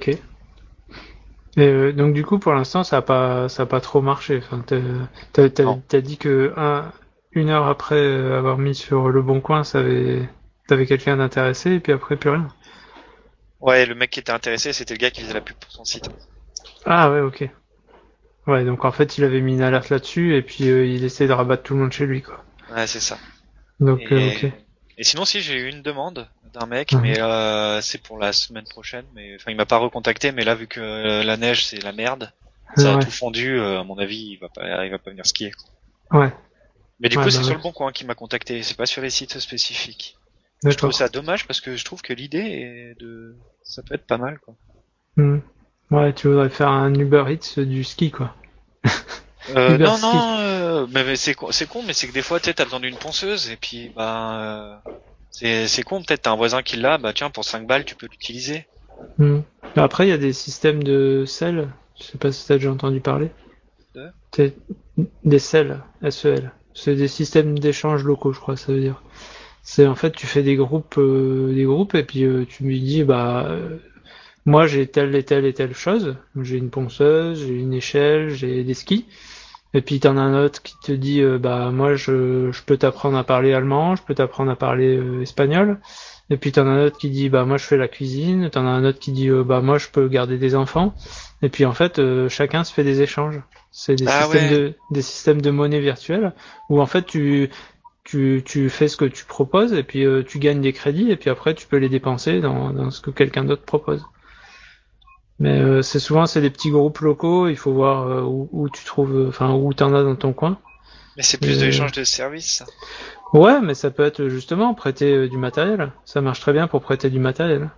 Et donc du coup, pour l'instant, ça a pas trop marché. Enfin, t'as dit que une heure après avoir mis sur Le Bon Coin, ça avait T'avais quelqu'un d'intéressé et puis après plus rien. Ouais, le mec qui était intéressé, c'était le gars qui faisait la pub pour son site. Ah ouais, ok. Ouais, donc en fait, il avait mis une alerte là-dessus et puis il essayait de rabattre tout le monde chez lui, quoi. Ouais, c'est ça. Donc, ok. Et sinon, si, j'ai eu une demande d'un mec, Mhm. mais c'est pour la semaine prochaine. Mais enfin, il m'a pas recontacté, mais là, vu que la neige, c'est la merde, ça a Ouais, tout fondu. À mon avis, il va pas venir skier, quoi. ouais, Mais du ouais, coup, bah c'est sur ouais. le Bon Coin qui m'a contacté. C'est pas sur les sites spécifiques. Je trouve D'accord. ça dommage parce que je trouve que l'idée ça peut être pas mal, quoi. Mhm. Ouais, tu voudrais faire un Uber Eats du ski, quoi. Uber Non, Ski. non, mais c'est con, mais c'est que des fois, tu sais, t'as besoin d'une ponceuse et puis, c'est con. Peut-être t'as un voisin qui l'a, bah tiens, pour 5 balles, tu peux l'utiliser. Mhm. Après, il y a des systèmes de sel. Je sais pas si t'as déjà entendu parler. De- C'est des sels, SEL. C'est des systèmes d'échange locaux, je crois, ça veut dire. C'est en fait, tu fais des groupes, et puis tu lui dis, moi j'ai telle et telle et telle chose. J'ai une ponceuse, j'ai une échelle, j'ai des skis. Et puis t'en as un autre qui te dit, moi je peux t'apprendre à parler allemand, je peux t'apprendre à parler espagnol. Et puis t'en as un autre qui dit, moi je fais la cuisine. T'en as un autre qui dit, moi je peux garder des enfants. Et puis en fait, chacun se fait des échanges. C'est Ah ouais. des systèmes de monnaie virtuelle où en fait tu fais ce que tu proposes et puis tu gagnes des crédits et puis après tu peux les dépenser dans ce que quelqu'un d'autre propose. Mais c'est des petits groupes locaux, il faut voir où tu trouves, enfin où t'en as dans ton coin. Mais c'est plus de Et, l'échange de services, ça. ouais, mais ça peut être justement prêter du matériel. Ça marche très bien pour prêter du matériel.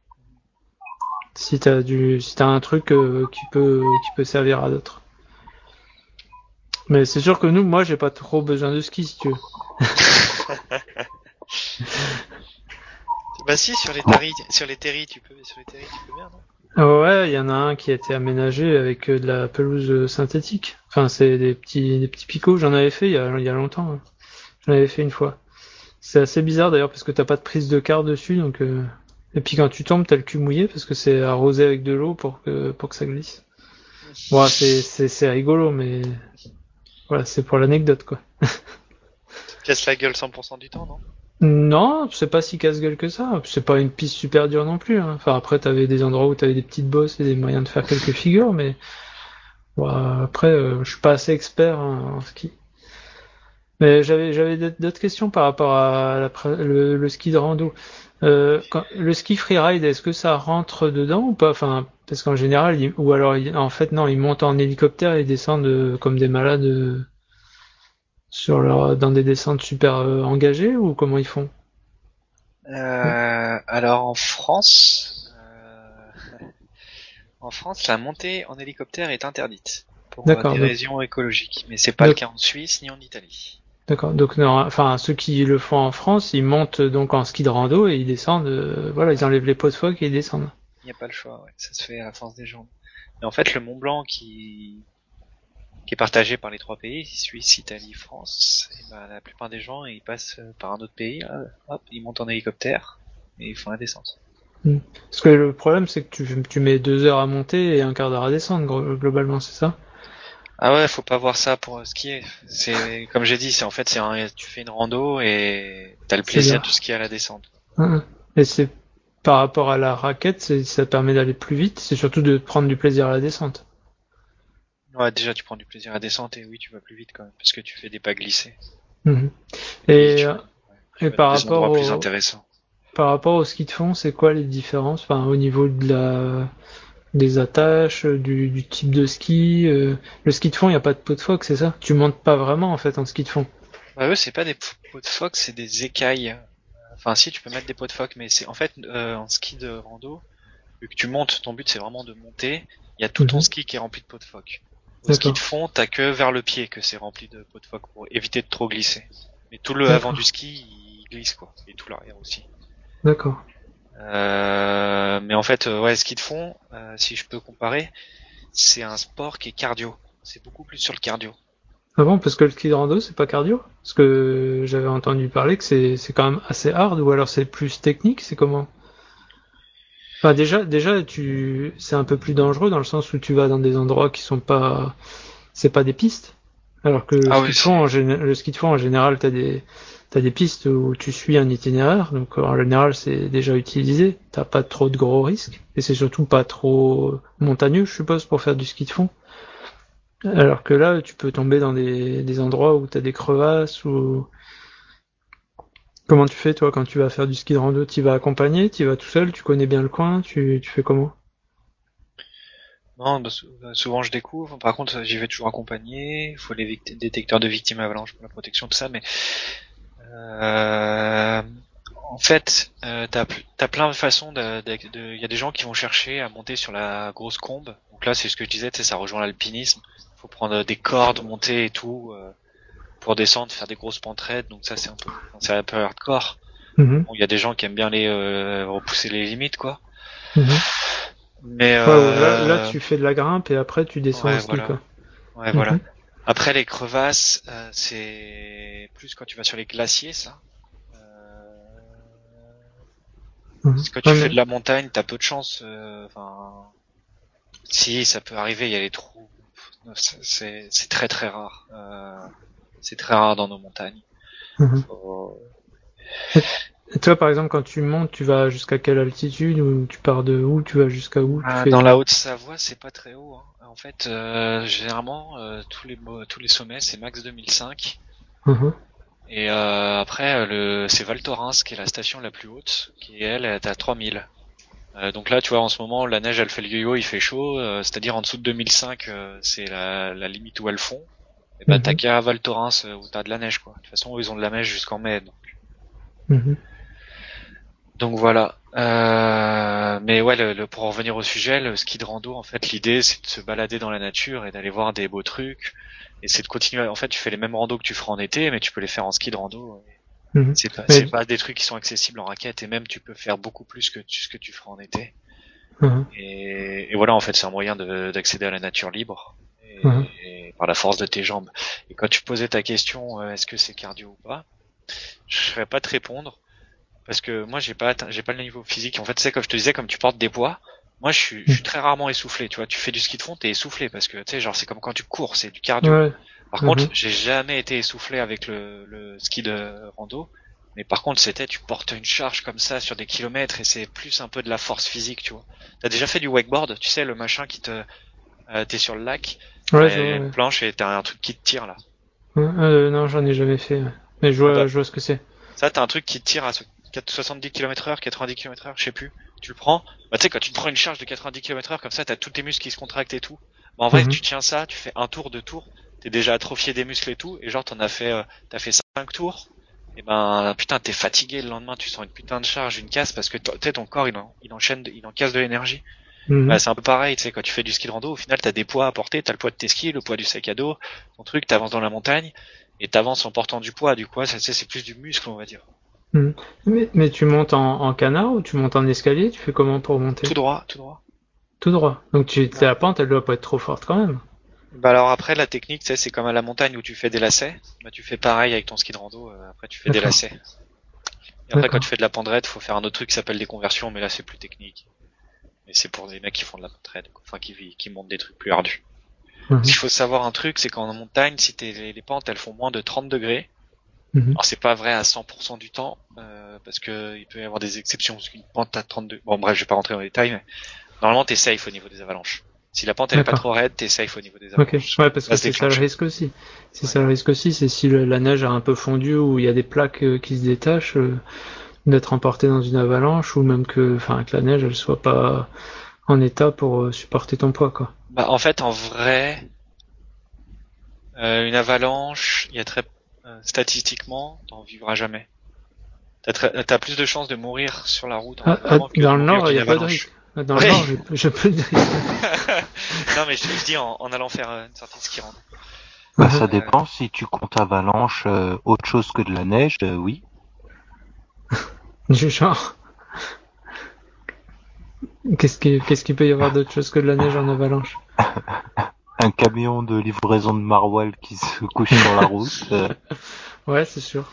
Si t'as un truc qui peut servir à d'autres. Mais c'est sûr que moi j'ai pas trop besoin de ski si tu veux. Bah si, Moi, sur les terris, sur les terris, tu peux bien, non? Ouais, il y en a un qui a été aménagé avec de la pelouse synthétique. Enfin, c'est des petits picots. J'en avais fait il y a longtemps. Ouais. J'en avais fait une fois. C'est assez bizarre d'ailleurs parce que t'as pas de prise de quart dessus, donc. Et puis quand tu tombes, t'as le cul mouillé parce que c'est arrosé avec de l'eau pour que ça glisse. Bon, c'est rigolo, mais voilà, c'est pour l'anecdote quoi. Tu te casses la gueule 100% du temps, non? Non, c'est pas si casse-gueule que ça. C'est pas une piste super dure non plus. Hein. Enfin après, t'avais des endroits où t'avais des petites bosses et des moyens de faire quelques figures, mais bon, après, je suis pas assez expert en ski. Mais j'avais d'autres questions par rapport à le ski de rando. Le ski freeride, est-ce que ça rentre dedans ou pas? Enfin, parce qu'en général, ou alors en fait non, ils montent en hélicoptère et ils descendent comme des malades dans des descentes super engagées ou comment ils font? Alors en France, la montée en hélicoptère est interdite pour D'accord, des donc raisons écologiques, mais c'est pas le doc- cas en Suisse ni en Italie. d'accord, donc non, enfin ceux qui le font en France, ils montent donc en ski de rando et ils descendent, voilà, ils enlèvent les pots de phoque et ils descendent. Il n'y a pas le choix, ouais. Ça se fait à la force des jambes. Mais en fait, le Mont Blanc qui est partagé par les trois pays, Suisse, Italie, France, et ben, la plupart des gens, ils passent par un autre pays, là, hop, ils montent en hélicoptère, et ils font la descente. Hmm. Parce que le problème, c'est que tu mets 2 heures à monter et un quart d'heure à descendre, globalement, c'est ça? Ah ouais, faut pas voir ça pour skier. C'est, comme j'ai dit, tu fais une rando et t'as le C'est plaisir bien. du ski à la descente. Hein. Et c'est par rapport à la raquette, ça permet d'aller plus vite, c'est surtout de prendre du plaisir à la descente. Ouais, déjà, tu prends du plaisir à la descente et oui, tu vas plus vite quand même, parce que tu fais des pas glissés. Mhm. Et Et, tu, euh, tu et vas dans des endroits plus intéressants. par rapport au ski de fond, c'est quoi les différences? Enfin, au niveau des attaches, du type de ski. Le ski de fond, il n'y a pas de pot de phoque, c'est ça? Tu montes pas vraiment en fait en ski de fond. Bah eux, c'est pas des pots de phoque, c'est des écailles. Enfin, si, tu peux mettre des pots de phoque, mais c'est en fait en ski de rando, vu que tu montes, ton but c'est vraiment de monter. Il y a tout ton Mhm. ski qui est rempli de pots de phoque. Au ski de D'accord, fond, t'as que vers le pied que c'est rempli de pots de phoque pour éviter de trop glisser. Mais tout le avant du d'accord, ski, il glisse quoi, et tout l'arrière aussi. d'accord. Mais en fait, ouais, ski de fond, si je peux comparer, c'est un sport qui est cardio. C'est beaucoup plus sur le cardio. Ah bon, parce que le ski de rando, c'est pas cardio? Parce que j'avais entendu parler que c'est quand même assez hard, ou alors c'est plus technique, c'est comment? Enfin, déjà, c'est un peu plus dangereux dans le sens où tu vas dans des endroits qui sont c'est pas des pistes. Alors que Ah ouais, le ski de fond, en général, t'as des pistes où tu suis un itinéraire, donc en général c'est déjà utilisé, t'as pas trop de gros risques, et c'est surtout pas trop montagneux, je suppose, pour faire du ski de fond. Alors que là, tu peux tomber dans des endroits où t'as des crevasses ou... Comment tu fais, toi, quand tu vas faire du ski de rando? Tu vas accompagné, tu vas tout seul, tu connais bien le coin, tu fais comment? Non, souvent je découvre. Par contre, j'y vais toujours accompagné. Il faut les détecteurs de victimes avalanche pour la protection, tout ça. Mais euh, en fait, t'as plein de façons. Il y a des gens qui vont chercher à monter sur la grosse combe. Donc là, c'est ce que je disais, tu sais, ça rejoint l'alpinisme. Faut prendre des cordes, monter et tout pour descendre, faire des grosses pentes raides. Donc ça, c'est un peu hardcore. Mhm, Bon, il y a des gens qui aiment bien les repousser les limites, quoi. mhm. Mais Ouais, là, tu fais de la grimpe et après tu descends au ouais, ski, voilà. quoi. Ouais, voilà. Mhm, Après les crevasses, c'est plus quand tu vas sur les glaciers, ça. mhm. Parce que quand tu Ouais, fais mais... de la montagne, t'as peu de chance. Enfin, si ça peut arriver, il y a les trous. C'est très très rare. C'est très rare dans nos montagnes. Mhm. Faut- Et toi, par exemple, quand tu montes, tu vas jusqu'à quelle altitude ou tu pars de où, tu vas jusqu'à où, tu Dans la fais... Haute-Savoie, c'est pas très haut, hein. En fait, généralement, tous les sommets, c'est max 2005. Mhm, Et après, c'est Val Thorens qui est la station la plus haute, qui elle est à 3000. Donc là, tu vois, en ce moment, la neige, elle fait le yo-yo, il fait chaud, c'est-à-dire en dessous de 2005, c'est la limite où elles fond. Et bah t'as mhm, qu'à Val Thorens où t'as de la neige, quoi. De toute façon, ils ont de la neige jusqu'en mai. mhm, Donc voilà. Mais ouais, pour en revenir au sujet, le ski de rando, en fait, l'idée, c'est de se balader dans la nature et d'aller voir des beaux trucs. Et c'est de continuer. En fait, tu fais les mêmes randos que tu feras en été, mais tu peux les faire en ski de rando. mhm. C'est Mais... pas des trucs qui sont accessibles en raquette, et même tu peux faire beaucoup plus que ce que tu feras en été. Mhm, Et voilà, en fait, c'est un moyen d'accéder à la nature libre. mhm, Et par la force de tes jambes. Et quand tu posais ta question, est-ce que c'est cardio ou pas, je saurais pas te répondre. Parce que moi j'ai pas le niveau physique. En fait, c'est comme je te disais, comme tu portes des poids, moi je suis très rarement essoufflé. Tu vois, tu fais du ski de fond, t'es essoufflé parce que tu sais, genre c'est comme quand tu cours, c'est du cardio. ouais. Par contre, Mhm, j'ai jamais été essoufflé avec le ski de rando. Mais par contre, tu portes une charge comme ça sur des kilomètres et c'est plus un peu de la force physique, tu vois. T'as déjà fait du wakeboard, tu sais, le machin t'es sur le lac, ouais, t'as je vois, une ouais. planche et t'as un truc qui te tire là. Ouais, non, j'en ai jamais fait, ouais. Mais Ah bah, je vois ce que c'est. ça, t'as un truc qui te tire à 70 km/h, 90 km/h, je sais plus. Tu le prends. Bah, tu sais, quand tu te prends une charge de 90 km/h, comme ça, t'as tous tes muscles qui se contractent et tout. Bah, en vrai, Mhm, tu tiens ça, tu fais un tour, deux tours, t'es déjà atrophié des muscles et tout, et genre, t'as fait 5 tours. Et ben, putain, t'es fatigué le lendemain, tu sens une putain de charge, une casse, parce que, tu sais, ton corps, il encaisse de l'énergie. Bah, mhm, c'est un peu pareil, tu sais, quand tu fais du ski de rando, au final, t'as des poids à porter, t'as le poids de tes skis, le poids du sac à dos, ton truc, t'avances dans la montagne, et t'avances en portant du poids, du coup, ça, tu sais, c'est plus du muscle, on va dire. mhm. Mais tu montes en canard ou tu montes en escalier? Tu fais comment pour monter? Tout droit, tout droit. Tout droit. Donc Ouais. la pente, elle doit pas être trop forte quand même. Bah alors après la technique, tu sais, c'est comme à la montagne où tu fais des lacets. Bah tu fais pareil avec ton ski de rando. Après tu fais des D'accord, lacets. Et après quand tu d'accord. fais de la pendraide, faut faire un autre truc qui s'appelle des conversions, mais là c'est plus technique. Et c'est pour des mecs qui font de la pendraide, quoi. Enfin qui montent des trucs plus ardus. Parce Mhm, qu'il faut savoir un truc, c'est qu'en montagne, si les pentes elles font moins de 30 degrés, mhm. alors c'est pas vrai à 100% du temps, parce que il peut y avoir des exceptions, parce qu'une pente à 30 degrés, bon bref, je vais pas rentrer dans les détails, mais normalement t'es safe au niveau des avalanches. Si la pente elle est pas D'accord. trop raide, t'es safe au niveau des Ok. avalanches. Ouais, parce Ça que se c'est ça le déclenche. risque aussi. C'est Ouais. ça le risque aussi, c'est si la neige a un peu fondu ou il y a des plaques qui se détachent, d'être emporté dans une avalanche ou même que la neige elle soit pas en état pour supporter ton poids, quoi. Bah en fait en vrai, une avalanche, il y a très statistiquement, t'en vivras jamais. T'as plus de chances de mourir sur la route en entraînement que de Dans le mourir nord, il d'une n'y a pas de avalanche. risque. Dans le Oui. nord, j'ai peu de risque. Non mais je dis en allant faire une sortie de ski rando. Bah, ça Mhm. dépend. Si tu comptes avalanche, autre chose que de la neige, oui. Du genre, qu'est-ce qu'il peut y avoir d'autre chose que de la neige en avalanche? Un camion de livraison de maroilles qui se couche sur la route. Ouais, c'est sûr.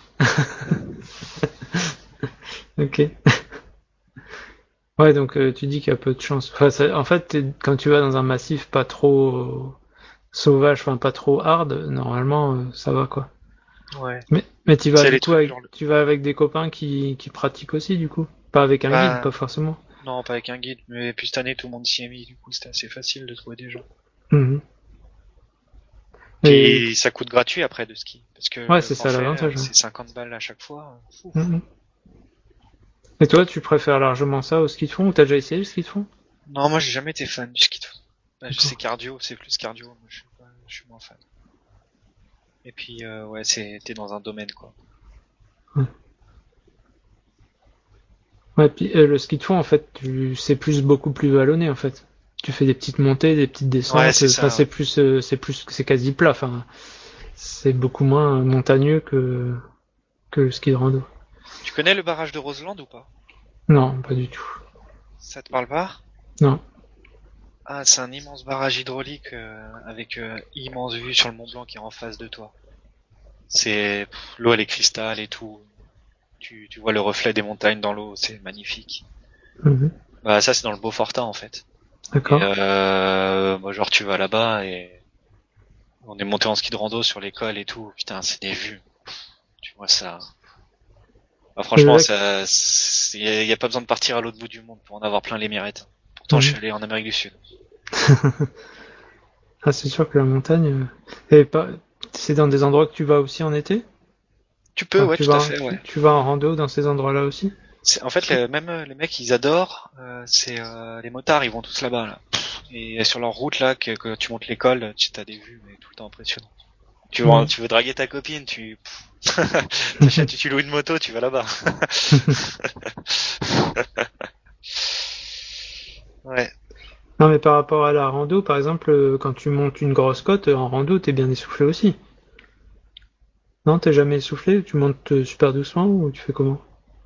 Ok. Ouais, donc tu dis qu'il y a peu de chance. En fait, quand tu vas dans un massif pas trop sauvage, enfin pas trop hard, normalement ça va quoi. Ouais. Mais tu vas C'est du les coup trucs avec, genre tu vas avec des copains qui pratiquent aussi du coup. Pas avec un guide, pas forcément. non, pas avec un guide, mais puis cette année tout le monde s'y est mis, du coup c'était assez facile de trouver des gens. Mhm. Et Puis ça coûte gratuit après de ski, parce que ouais, le c'est ça forfait l'avantage. Ouais. c'est 50 balles à chaque fois. Fou. Mhm. Et toi, tu préfères largement ça au ski de fond ou t'as déjà essayé le ski de fond? Non, moi j'ai jamais été fan du ski de fond. Bah, D'accord. c'est cardio, c'est plus cardio, moi je suis moins fan. Et puis ouais, t'es dans un domaine quoi. Ouais, puis le ski de fond en fait, c'est beaucoup plus vallonné en fait. Tu fais des petites montées, des petites Ouais, descentes. c'est Enfin, ça. Ouais. c'est quasi plat. Enfin, c'est beaucoup moins montagneux que le ski de rando. Tu connais le barrage de Roseland ou pas? Non, pas du tout. Ça te parle pas? Non. Ah, c'est un immense barrage hydraulique avec immense vue sur le Mont Blanc qui est en face de toi. L'eau elle est cristal et tout. Tu vois le reflet des montagnes dans l'eau, c'est magnifique. Mhm. Bah ça c'est dans le Beaufortin en fait. Et D'accord. moi genre tu vas là-bas et on est monté en ski de rando sur l'école et tout. Putain c'est des vues. Tu vois ça. Bah, Et le franchement lac. ça, y a pas besoin de partir à l'autre bout du monde pour en avoir plein les mirettes. Pourtant je Mhm. suis allé en Amérique du Sud. Ah, c'est sûr que la montagne. Et pas. C'est dans des endroits que tu vas aussi en été? Tu peux Enfin, ouais tout à fait ouais. tu vas en rando dans ces endroits-là aussi? En fait, même les mecs, ils adorent. C'est les motards, ils vont tous là-bas. Là. Et sur leur route là, que tu montes l'école, tu as des vues, mais tout le temps impressionnant. Mhm. Tu veux draguer ta copine, tu loues une moto, tu vas là-bas. Ouais. Non, mais par rapport à la rando, par exemple, quand tu montes une grosse côte en rando, t'es bien essoufflé aussi. Non, t'es jamais essoufflé? Tu montes super doucement ou tu fais comment?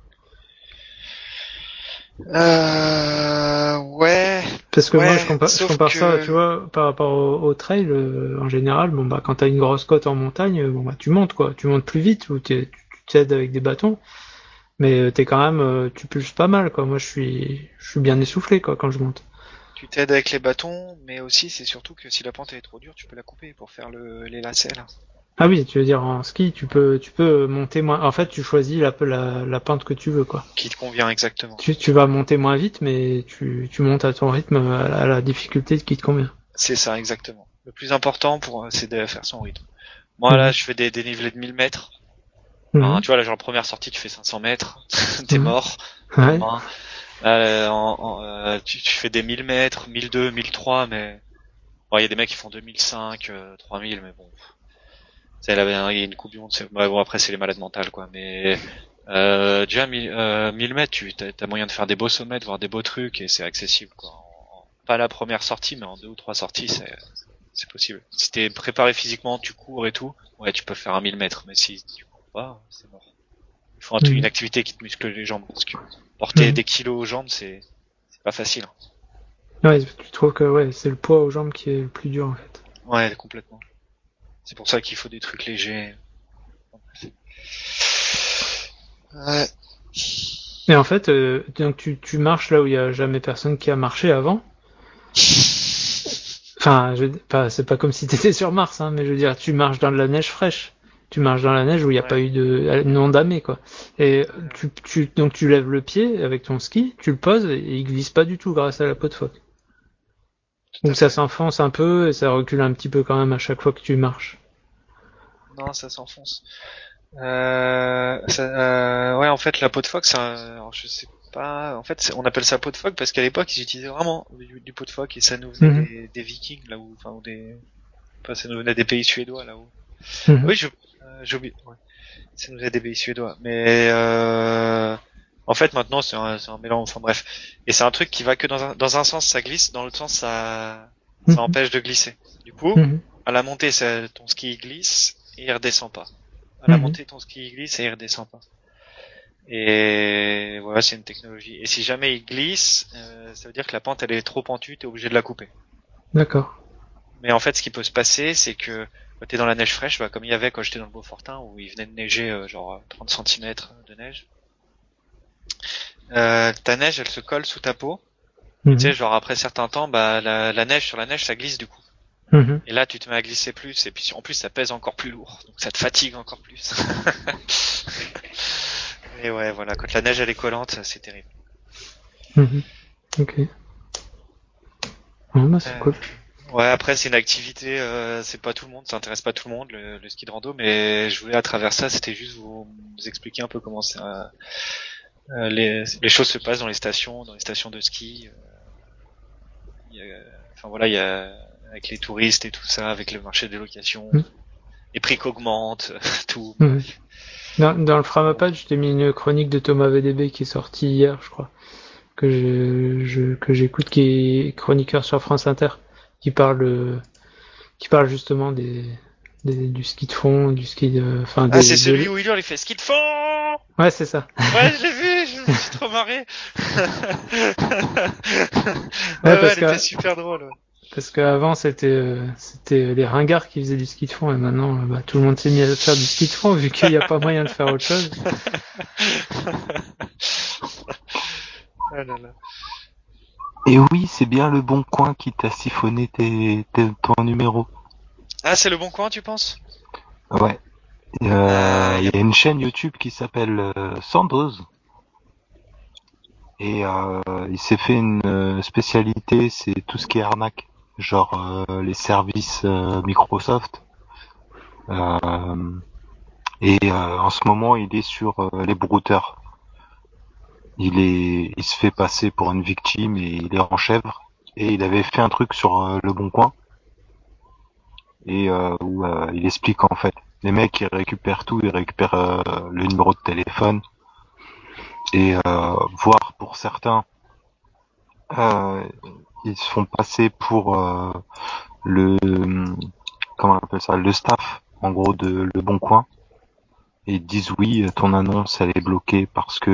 Ouais, Parce que moi, ouais. je Sauf compare ça, que tu vois, par rapport au trail, en général, bon, bah, quand t'as une grosse côte en montagne, bon, bah, tu montes, quoi. Tu montes plus vite ou tu t'aides avec des bâtons, mais t'es quand même, tu pulses pas mal, quoi. Moi, je suis bien essoufflé, quoi, quand je monte. tu t'aides avec les bâtons, mais aussi c'est surtout que si la pente est trop dure, tu peux la couper pour faire les lacets là. Ah oui, tu veux dire en ski, tu peux monter moins. En fait, tu choisis la pente que tu veux, quoi. Qui te convient exactement. Tu vas monter moins vite, mais tu montes à ton rythme, à la difficulté qui te convient. C'est ça exactement. Le plus important c'est de faire son rythme. Moi là, Mhm. je fais des dénivelés de 1000 mètres. Enfin, Mhm. tu vois là, genre première sortie, tu fais 500 mètres, t'es Mhm. mort. Ouais. Lendemain, tu fais des 1000 mètres, 1002, 1003, mais bon, il y a des mecs qui font 2005, 3000, mais bon, il y a une coupe du monde. Bon après c'est les malades mentales quoi, mais déjà 1000 mètres, t'as moyen de faire des beaux sommets, de voir des beaux trucs et c'est accessible quoi. Pas la première sortie, mais en 2 ou 3 sorties, c'est possible. Si t'es préparé physiquement, tu cours et tout, ouais, tu peux faire un 1000 mètres, mais si tu cours pas, c'est mort. Il faut une Mhm. activité qui te muscle les jambes, parce que porter Mhm. des kilos aux jambes, c'est pas facile. Ouais, tu trouves que ouais, c'est le poids aux jambes qui est le plus dur en fait. Ouais, complètement. C'est pour ça qu'il faut des trucs légers. Ouais. Et en fait, donc tu marches là où il y a jamais personne qui a marché avant. Enfin, c'est pas comme si t'étais sur Mars, hein, mais je veux dire, tu marches dans de la neige fraîche. Tu marches dans la neige où il n'y a pas Ouais. eu de non damé quoi. Et donc tu lèves le pied avec ton ski, tu le poses et il glisse pas du tout grâce à la peau de phoque. Tout Ou à ça fait. s'enfonce un peu et ça recule un petit peu quand même à chaque fois que tu marches. Non, ça s'enfonce. Ouais, en fait, la peau de phoque, alors, je sais pas. En fait, on appelle ça peau de phoque parce qu'à l'époque, ils utilisaient vraiment du peau de phoque et ça nous venait Mhm. des Vikings là où, enfin, enfin, ça nous venait des pays suédois là où. Ah Mhm. oui, j'ai oublié. Ouais. Ça nous venait des pays suédois. Mais en fait, maintenant, c'est un mélange. Enfin bref, et c'est un truc qui va que dans un sens, ça glisse, dans l'autre sens, ça Mhm. empêche de glisser. Du coup, Mhm. à la montée, ton ski il glisse et il redescend pas. À la Mhm. montée, ton ski il glisse et il redescend pas. Et voilà, c'est une technologie. Et si jamais il glisse, ça veut dire que la pente elle est trop pentue, t'es obligé de la couper. D'accord. Mais en fait, ce qui peut se passer, c'est que quand t'es dans la neige fraîche, bah, comme il y avait quand j'étais dans le Beaufortin, où il venait de neiger genre 30 centimètres de neige, ta neige, elle se colle sous ta peau. Et tu Mhm. sais, genre après certains temps, bah la neige sur la neige, ça glisse du coup. Mhm. Et là, tu te mets à glisser plus, et puis en plus, ça pèse encore plus lourd, donc ça te fatigue encore plus. Et ouais, voilà, quand la neige elle est collante, c'est terrible. Mhm. Ok. Bah, c'est cool. Ouais, après c'est une activité, c'est pas tout le monde, ça intéresse pas tout le monde le ski de rando, mais je voulais à travers ça, c'était juste vous expliquer un peu comment ça, les choses se passent dans les stations de ski. Il y a, enfin voilà, il y a avec les touristes et tout ça, avec le marché des locations, Mm. les prix qu'augmentent, tout. Mhm. Bref. Dans le Framapad, je t'ai mis une chronique de Thomas VDB qui est sortie hier, je crois, que j'écoute, qui est chroniqueur sur France Inter, qui parle justement du ski de fond, du ski enfin Ah, c'est celui où il hurle, il fait ski de fond. Ouais, c'est ça. Ouais, je l'ai vu, je me suis trop marré. Ouais, Ouais, elle était super drôle. Ouais. parce qu'avant c'était les ringards qui faisaient du ski de fond et maintenant bah, tout le monde s'est mis à faire du ski de fond vu qu'il n'y a pas moyen de faire autre chose. Ah là là. Et oui, c'est bien Le Bon Coin qui t'a siphonné ton numéro. Ah, c'est le bon coin, tu penses? Ouais. Il y a une chaîne YouTube qui s'appelle Sandoz. Et il s'est fait une spécialité, c'est tout ce qui est arnaque. Genre les services Microsoft. Euh, en ce moment, il est sur les brouteurs. Il se fait passer pour une victime et il est en chèvre. Et il avait fait un truc sur Le Bon Coin et où il explique en fait. Les mecs ils récupèrent tout, ils récupèrent le numéro de téléphone et voire pour certains, euh, ils se font passer pour le comment on appelle ça, le staff en gros de Le Bon Coin et ils disent oui, ton annonce elle est bloquée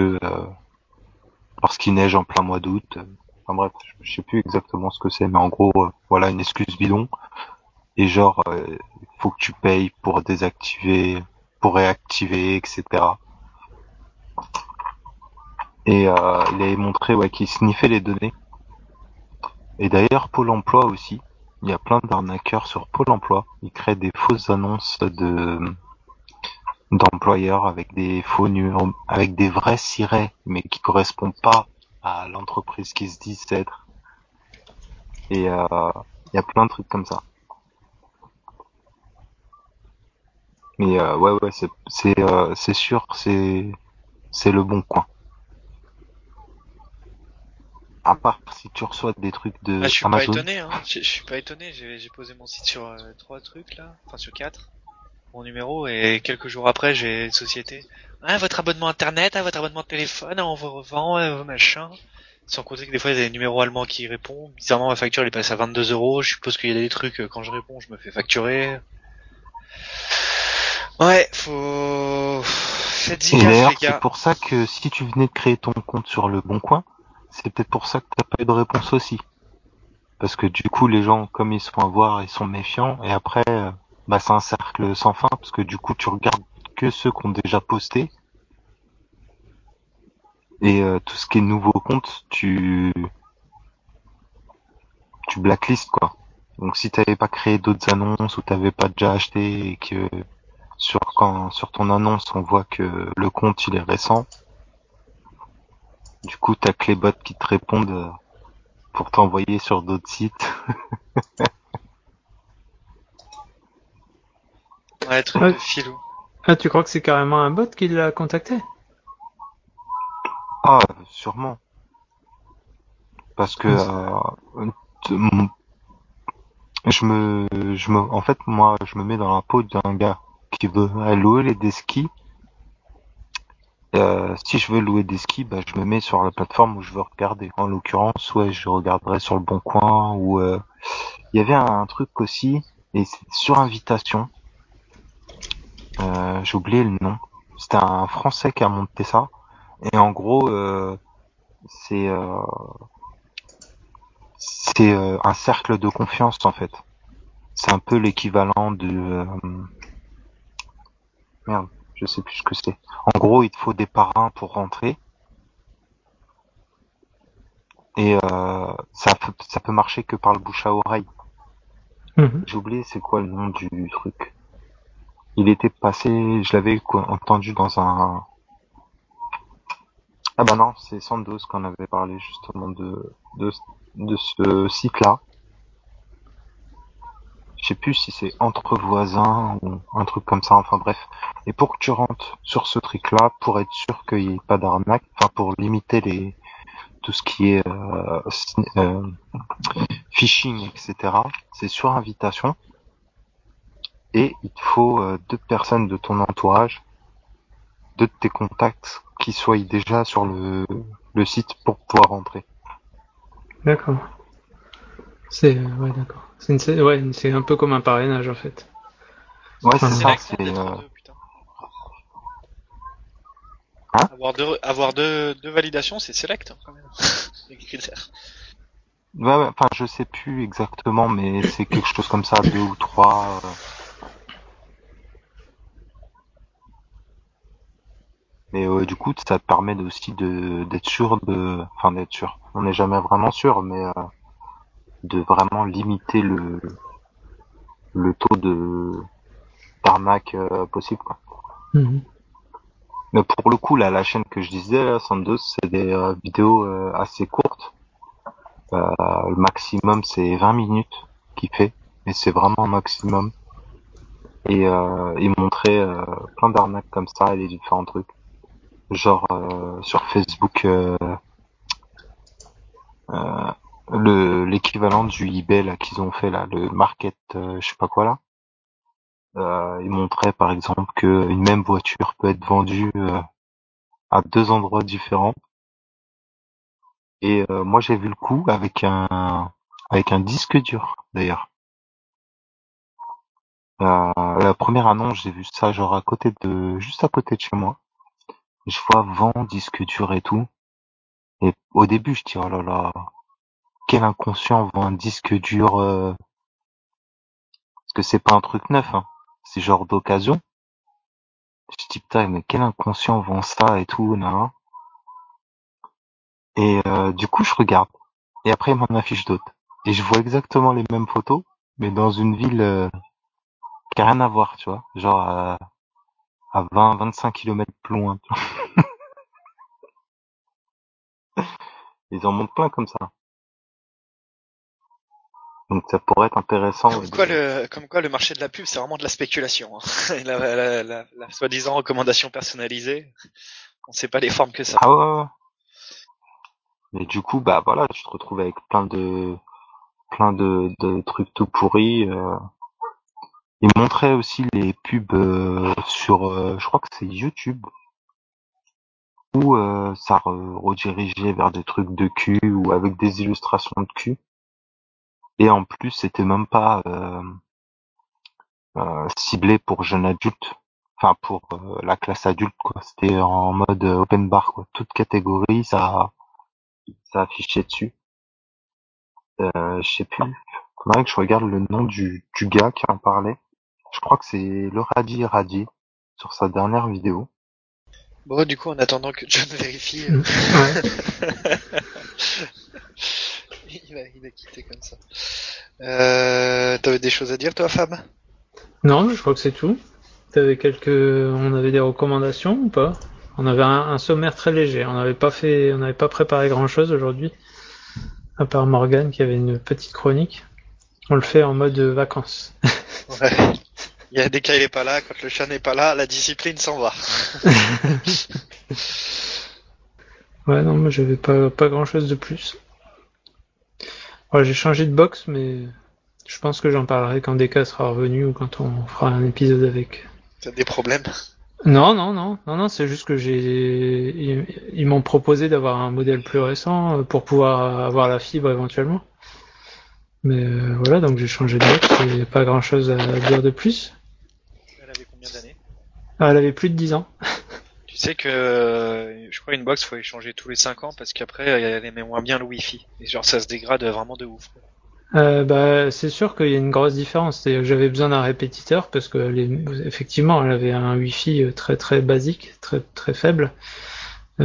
parce qu'il neige en plein mois d'août. Enfin bref, je sais plus exactement ce que c'est, mais en gros, voilà une excuse bidon. Et genre, faut que tu payes pour désactiver, pour réactiver, etc. Et il avait montré ouais, qu'il sniffait les données. Et d'ailleurs, Pôle Emploi aussi. Il y a plein d'arnaqueurs sur Pôle Emploi. Ils créent des fausses annonces d'employeurs avec des faux numéros, avec des vrais cirets, mais qui correspondent pas à l'entreprise qui se disent être. Et il y a plein de trucs comme ça. Mais ouais, c'est sûr, c'est Le Bon Coin. À part si tu reçois des trucs Ah, de je suis pas Amazon. étonné, hein. Je suis pas étonné. J'ai posé mon site sur 3 trucs là, enfin sur 4, mon numéro, et quelques jours après, j'ai une société. Ah, votre abonnement internet, ah, votre abonnement téléphone, ah, on vous revend, machin. Sans compter que des fois, il y a des numéros allemands qui répondent. Bizarrement, ma facture, elle est passée à 22 €. Je suppose qu'il y a des trucs, quand je réponds, je me fais facturer. Ouais, faites-y Et gaffe, d'ailleurs, les c'est gars. pour ça que si tu venais de créer ton compte sur Le Bon Coin, c'est peut-être pour ça que t'as pas eu de réponse aussi. Parce que du coup, les gens, comme ils se font avoir, ils sont méfiants. Et après, bah, c'est un cercle sans fin. Parce que du coup, tu regardes que ceux qui ont déjà posté. Et tout ce qui est nouveau compte, tu blacklistes, quoi. Donc si t'avais pas créé d'autres annonces ou t'avais pas déjà acheté et que sur ton annonce on voit que le compte il est récent, du coup t'as que les bots qui te répondent pour t'envoyer sur d'autres sites. Ouais, truc Ouais. de filou. Ah, tu crois que c'est carrément un bot qui l'a contacté? Ah, sûrement. Parce que t- en fait moi je me mets dans la peau d'un gars qui veut louer des skis. Si je veux louer des skis, bah, je me mets sur la plateforme où je veux regarder. En l'occurrence, ouais, je regarderai sur Le Bon Coin ou il y avait un truc aussi et c'est sur invitation. J'ai oublié le nom. C'était un Français qui a monté ça et en gros, c'est euh, c'est un cercle de confiance en fait. C'est un peu l'équivalent de merde, je sais plus ce que c'est. En gros, il te faut des parrains pour rentrer et ça peut marcher que par le bouche à oreille. Mhm. J'ai oublié c'est quoi le nom du truc. Il était passé, je l'avais entendu dans un... Ah bah non, c'est Sandoz qu'on avait parlé justement de ce site-là. Je sais plus si c'est entre voisins ou un truc comme ça, enfin bref. Et pour que tu rentres sur ce truc-là, pour être sûr qu'il n'y ait pas d'arnaque, enfin pour limiter tout ce qui est phishing, etc., c'est sur invitation. Et il te faut 2 personnes de ton entourage, 2 de tes contacts qui soient déjà sur le site pour pouvoir rentrer. D'accord. Ouais, d'accord. C'est un peu comme un parrainage en fait. Ouais, Ah, c'est C'est ça, là c'est... d'être deux, putain. Hein Avoir deux validations, c'est select, hein, quand même. Les critères. ouais, enfin, je sais plus exactement, mais c'est quelque chose comme ça, 2 ou 3. Mais du coup, ça te permet aussi d'être sûr enfin d'être sûr. On n'est jamais vraiment sûr, mais de vraiment limiter le taux de d'arnaque possible, quoi. mhm. Mais pour le coup, là, la chaîne que je disais, là, Sandoz, c'est des vidéos assez courtes. Le maximum, c'est 20 minutes qu'il fait, et c'est vraiment un maximum. Et il montrait plein d'arnaques comme ça et les différents trucs. Genre sur Facebook, l'équivalent du eBay là qu'ils ont fait là, le market, je sais pas quoi là. Il montrait par exemple que une même voiture peut être vendue à 2 endroits différents. Et moi j'ai vu le coup avec un disque dur d'ailleurs. La première annonce, j'ai vu ça genre juste à côté de chez moi. Je vois vent, disque dur et tout. Et au début, je dis oh là là, quel inconscient vend un disque dur parce que c'est pas un truc neuf, hein. C'est genre d'occasion. Je dis putain, mais quel inconscient vend ça et tout, nan. Et du coup, je regarde. Et après, il m'en affiche d'autres. Et je vois exactement les mêmes photos, mais dans une ville qui a rien à voir, tu vois. Genre à 20-25 kilomètres plus loin. Ils en montrent plein comme ça. Donc ça pourrait être intéressant. Comme quoi, le marché de la pub, c'est vraiment de la spéculation, hein. Et la soi-disant recommandation personnalisée, on sait pas les formes que ça. Ah ouais, ouais. Mais du coup, bah voilà, tu te retrouves avec plein de trucs tout pourris. Ils montraient aussi les pubs sur, je crois que c'est YouTube, où ça redirigeait vers des trucs de cul ou avec des illustrations de cul. Et en plus, c'était même pas ciblé pour jeunes adultes, enfin pour la classe adulte, quoi. C'était en mode open bar, quoi. Toute catégorie, ça affichait dessus. Je sais plus. Faudrait que je regarde le nom du gars qui en parlait. Je crois que c'est le Radi sur sa dernière vidéo. Bon, du coup, en attendant que John vérifie, Ouais. il a quitté comme ça. T'avais des choses à dire, toi, Fab? Non, mais je crois que c'est tout. On avait des recommandations ou pas? On avait un sommaire très léger. On n'avait pas préparé grand chose aujourd'hui. À part Morgan qui avait une petite chronique. On le fait en mode vacances. Ouais. Il y a des cas, il est pas là. Quand le chat n'est pas là, la discipline s'en va. Ouais, non, moi j'avais pas grand chose de plus. Ouais, j'ai changé de box, mais je pense que j'en parlerai quand Deka sera revenu ou quand on fera un épisode avec. T'as des problèmes? Non, c'est juste que ils m'ont proposé d'avoir un modèle plus récent pour pouvoir avoir la fibre éventuellement. Mais voilà, donc j'ai changé de box et pas grand chose à dire de plus. Elle avait combien d'années? Ah, elle avait plus de 10 ans. Tu sais que je crois une box faut échanger tous les 5 ans parce qu'après elle aimait moins bien le Wi-Fi. Et genre ça se dégrade vraiment de ouf, quoi. Bah, c'est sûr qu'il y a une grosse différence. C'est-à-dire que j'avais besoin d'un répétiteur parce que effectivement, elle avait un Wi-Fi très très basique, très très faible.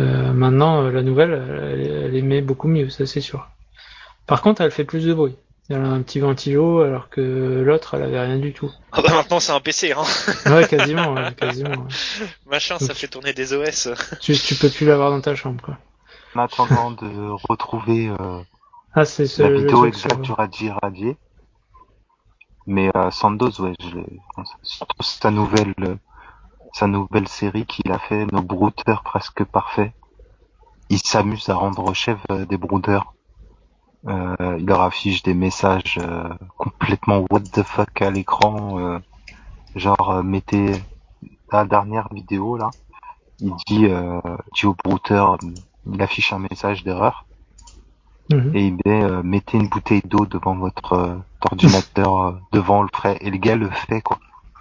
Maintenant, la nouvelle, elle émet beaucoup mieux, ça c'est sûr. Par contre, elle fait plus de bruit. Elle a un petit ventilo alors que l'autre elle avait rien du tout. Ah bah maintenant c'est un PC, hein. Ouais, quasiment, ouais. Machin, ça fait tourner des OS. Tu peux plus l'avoir dans ta chambre, quoi. En attendant de retrouver Ah, c'est la le vidéo truc exacte du Radier. Mais Sandoz, ouais, surtout sa nouvelle série qu'il a fait, Nos brouteurs presque parfaits. Il s'amuse à rendre chef des brouteurs. Il leur affiche des messages complètement what the fuck à l'écran. Mettez la dernière vidéo là. Il dit au brouteur, il affiche un message d'erreur. Mhm. Et il met mettez une bouteille d'eau devant votre ordinateur devant le frais, et le gars le fait quoi.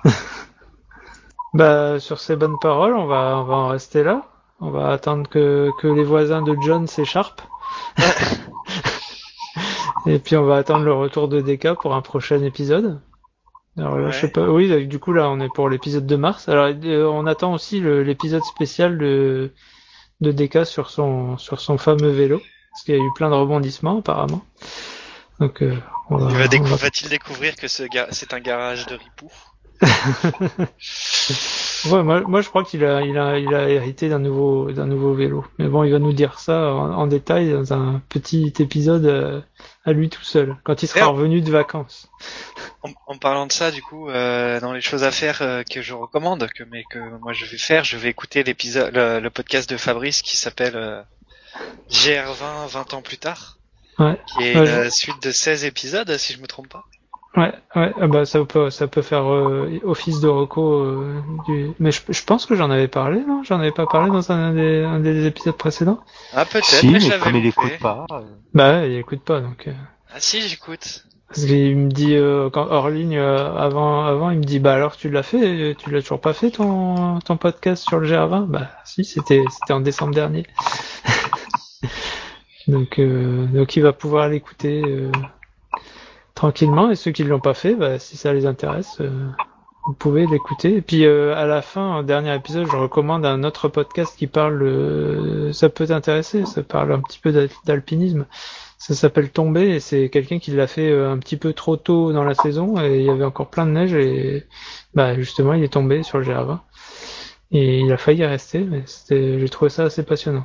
Bah, sur ces bonnes paroles, on va en rester là. On va attendre que les voisins de John s'écharpent. Et puis on va attendre le retour de DK pour un prochain épisode. Alors là, Ouais. je sais pas. Oui, du coup là, on est pour l'épisode de mars. Alors on attend aussi l'épisode spécial de DK sur son fameux vélo, parce qu'il y a eu plein de rebondissements apparemment. Donc Va-t-il découvrir que c'est un garage de ripou? Ouais, moi je crois qu'il a hérité d'un nouveau vélo. Mais bon, il va nous dire ça en détail dans un petit épisode à lui tout seul, quand il sera revenu de vacances. En parlant de ça, du coup, dans les choses à faire que je recommande, que moi je vais faire, je vais écouter le podcast de Fabrice qui s'appelle GR20 20 ans plus tard, Ouais. qui est une suite de 16 épisodes, si je me trompe pas. Ouais, ah bah ça peut faire office de reco mais je pense que j'en avais parlé, non? J'en avais pas parlé dans un des épisodes précédents? Ah peut-être, Si, mais je mais l'avais comme il loupé. écoute pas. Bah ouais, il écoute pas donc. Ah si, j'écoute. Parce qu'il me dit quand hors ligne avant il me dit bah alors tu l'as toujours pas fait ton podcast sur le GR20? Bah si, c'était en décembre dernier. Donc il va pouvoir l'écouter tranquillement, et ceux qui l'ont pas fait, bah si ça les intéresse, vous pouvez l'écouter. Et puis à la fin, au dernier épisode, je recommande un autre podcast qui parle, ça peut t'intéresser, ça parle un petit peu d'alpinisme. Ça s'appelle Tomber, et c'est quelqu'un qui l'a fait un petit peu trop tôt dans la saison, et il y avait encore plein de neige, et bah justement il est tombé sur le GR20. Et il a failli rester, mais j'ai trouvé ça assez passionnant.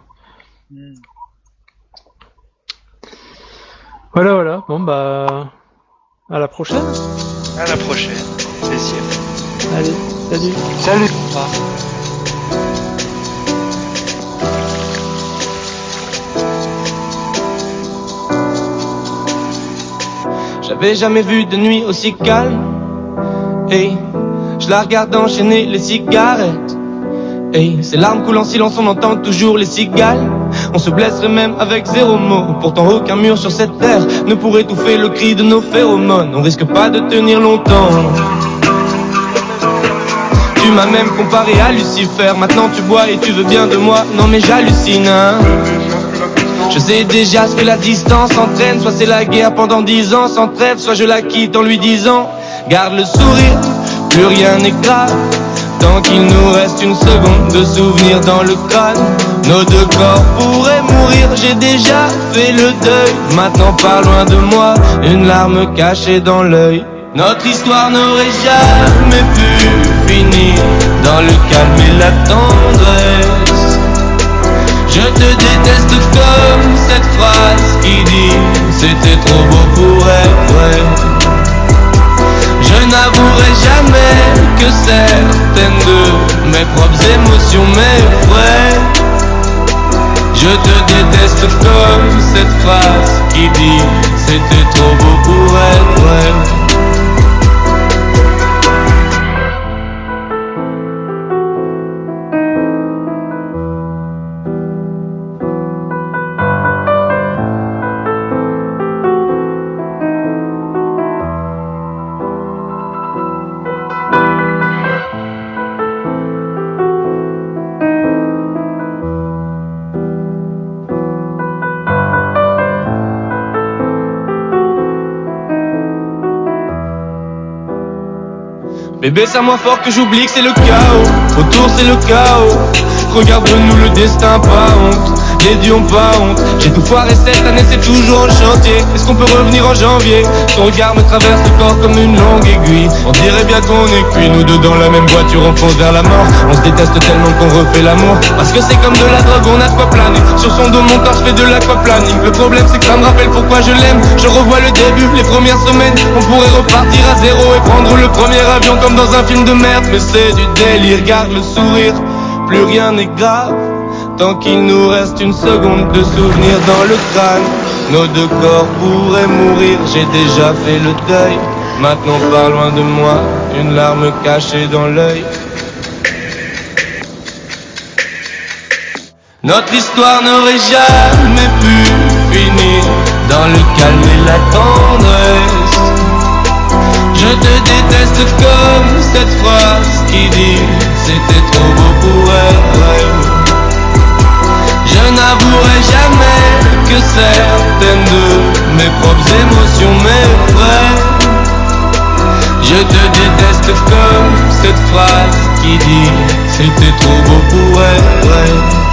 Voilà. Bon bah à la prochaine. À la prochaine. Plaisir. Allez, salut. Salut. Au revoir. J'avais jamais vu de nuit aussi calme. Hey, je la regarde enchaîner les cigarettes. Hey, ses larmes coulent en silence, on entend toujours les cigales. On se blesserait même avec 0 mot. Pourtant aucun mur sur cette terre ne pourrait étouffer le cri de nos phéromones. On risque pas de tenir longtemps. Tu m'as même comparé à Lucifer. Maintenant tu bois et tu veux bien de moi. Non mais j'hallucine, hein. Je sais déjà ce que la distance entraîne. Soit c'est la guerre pendant 10 ans sans trêve, soit je la quitte en lui disant garde le sourire, plus rien n'est grave. Tant qu'il nous reste une seconde de souvenir dans le crâne, nos deux corps pourraient mourir. J'ai déjà fait le deuil, maintenant pas loin de moi, une larme cachée dans l'œil. Notre histoire n'aurait jamais pu finir dans le calme et la tendresse. Je te déteste comme cette phrase qui dit c'était trop beau pour être vrai. Je n'avouerai jamais que certaines de mes propres émotions m'effraient. Je te déteste comme cette phrase qui dit c'était trop beau pour être vrai. Bébé, c'est à moi fort que j'oublie que c'est le chaos. Autour c'est le chaos. regarde-nous le destin, pas honte. Les dieux ont pas honte. J'ai tout foiré cette année, c'est toujours en chantier. Est-ce qu'on peut revenir en janvier? Ton regard me traverse le corps comme une longue aiguille. On dirait bien qu'on est cuits, nous deux dans la même voiture, on fonce vers la mort. On se déteste tellement qu'on refait l'amour. Parce que c'est comme de la drogue, on a de quoi planer. Sur son dos, mon corps, je fais de l'aquaplaning. Le problème, c'est que ça me rappelle pourquoi je l'aime. Je revois le début, les premières semaines. On pourrait repartir à zéro et prendre le premier avion comme dans un film de merde. Mais c'est du délire, garde le sourire. Plus rien n'est grave. Tant qu'il nous reste une seconde de souvenir dans le crâne, nos deux corps pourraient mourir, j'ai déjà fait le deuil. Maintenant pas loin de moi, une larme cachée dans l'œil. Notre histoire n'aurait jamais pu finir dans le calme et la tendresse. Je te déteste comme cette phrase qui dit c'était trop beau pour être vrai. Je n'avouerai jamais que certaines de mes propres émotions m'effraient. Je te déteste comme cette phrase qui dit c'était trop beau pour être vrai.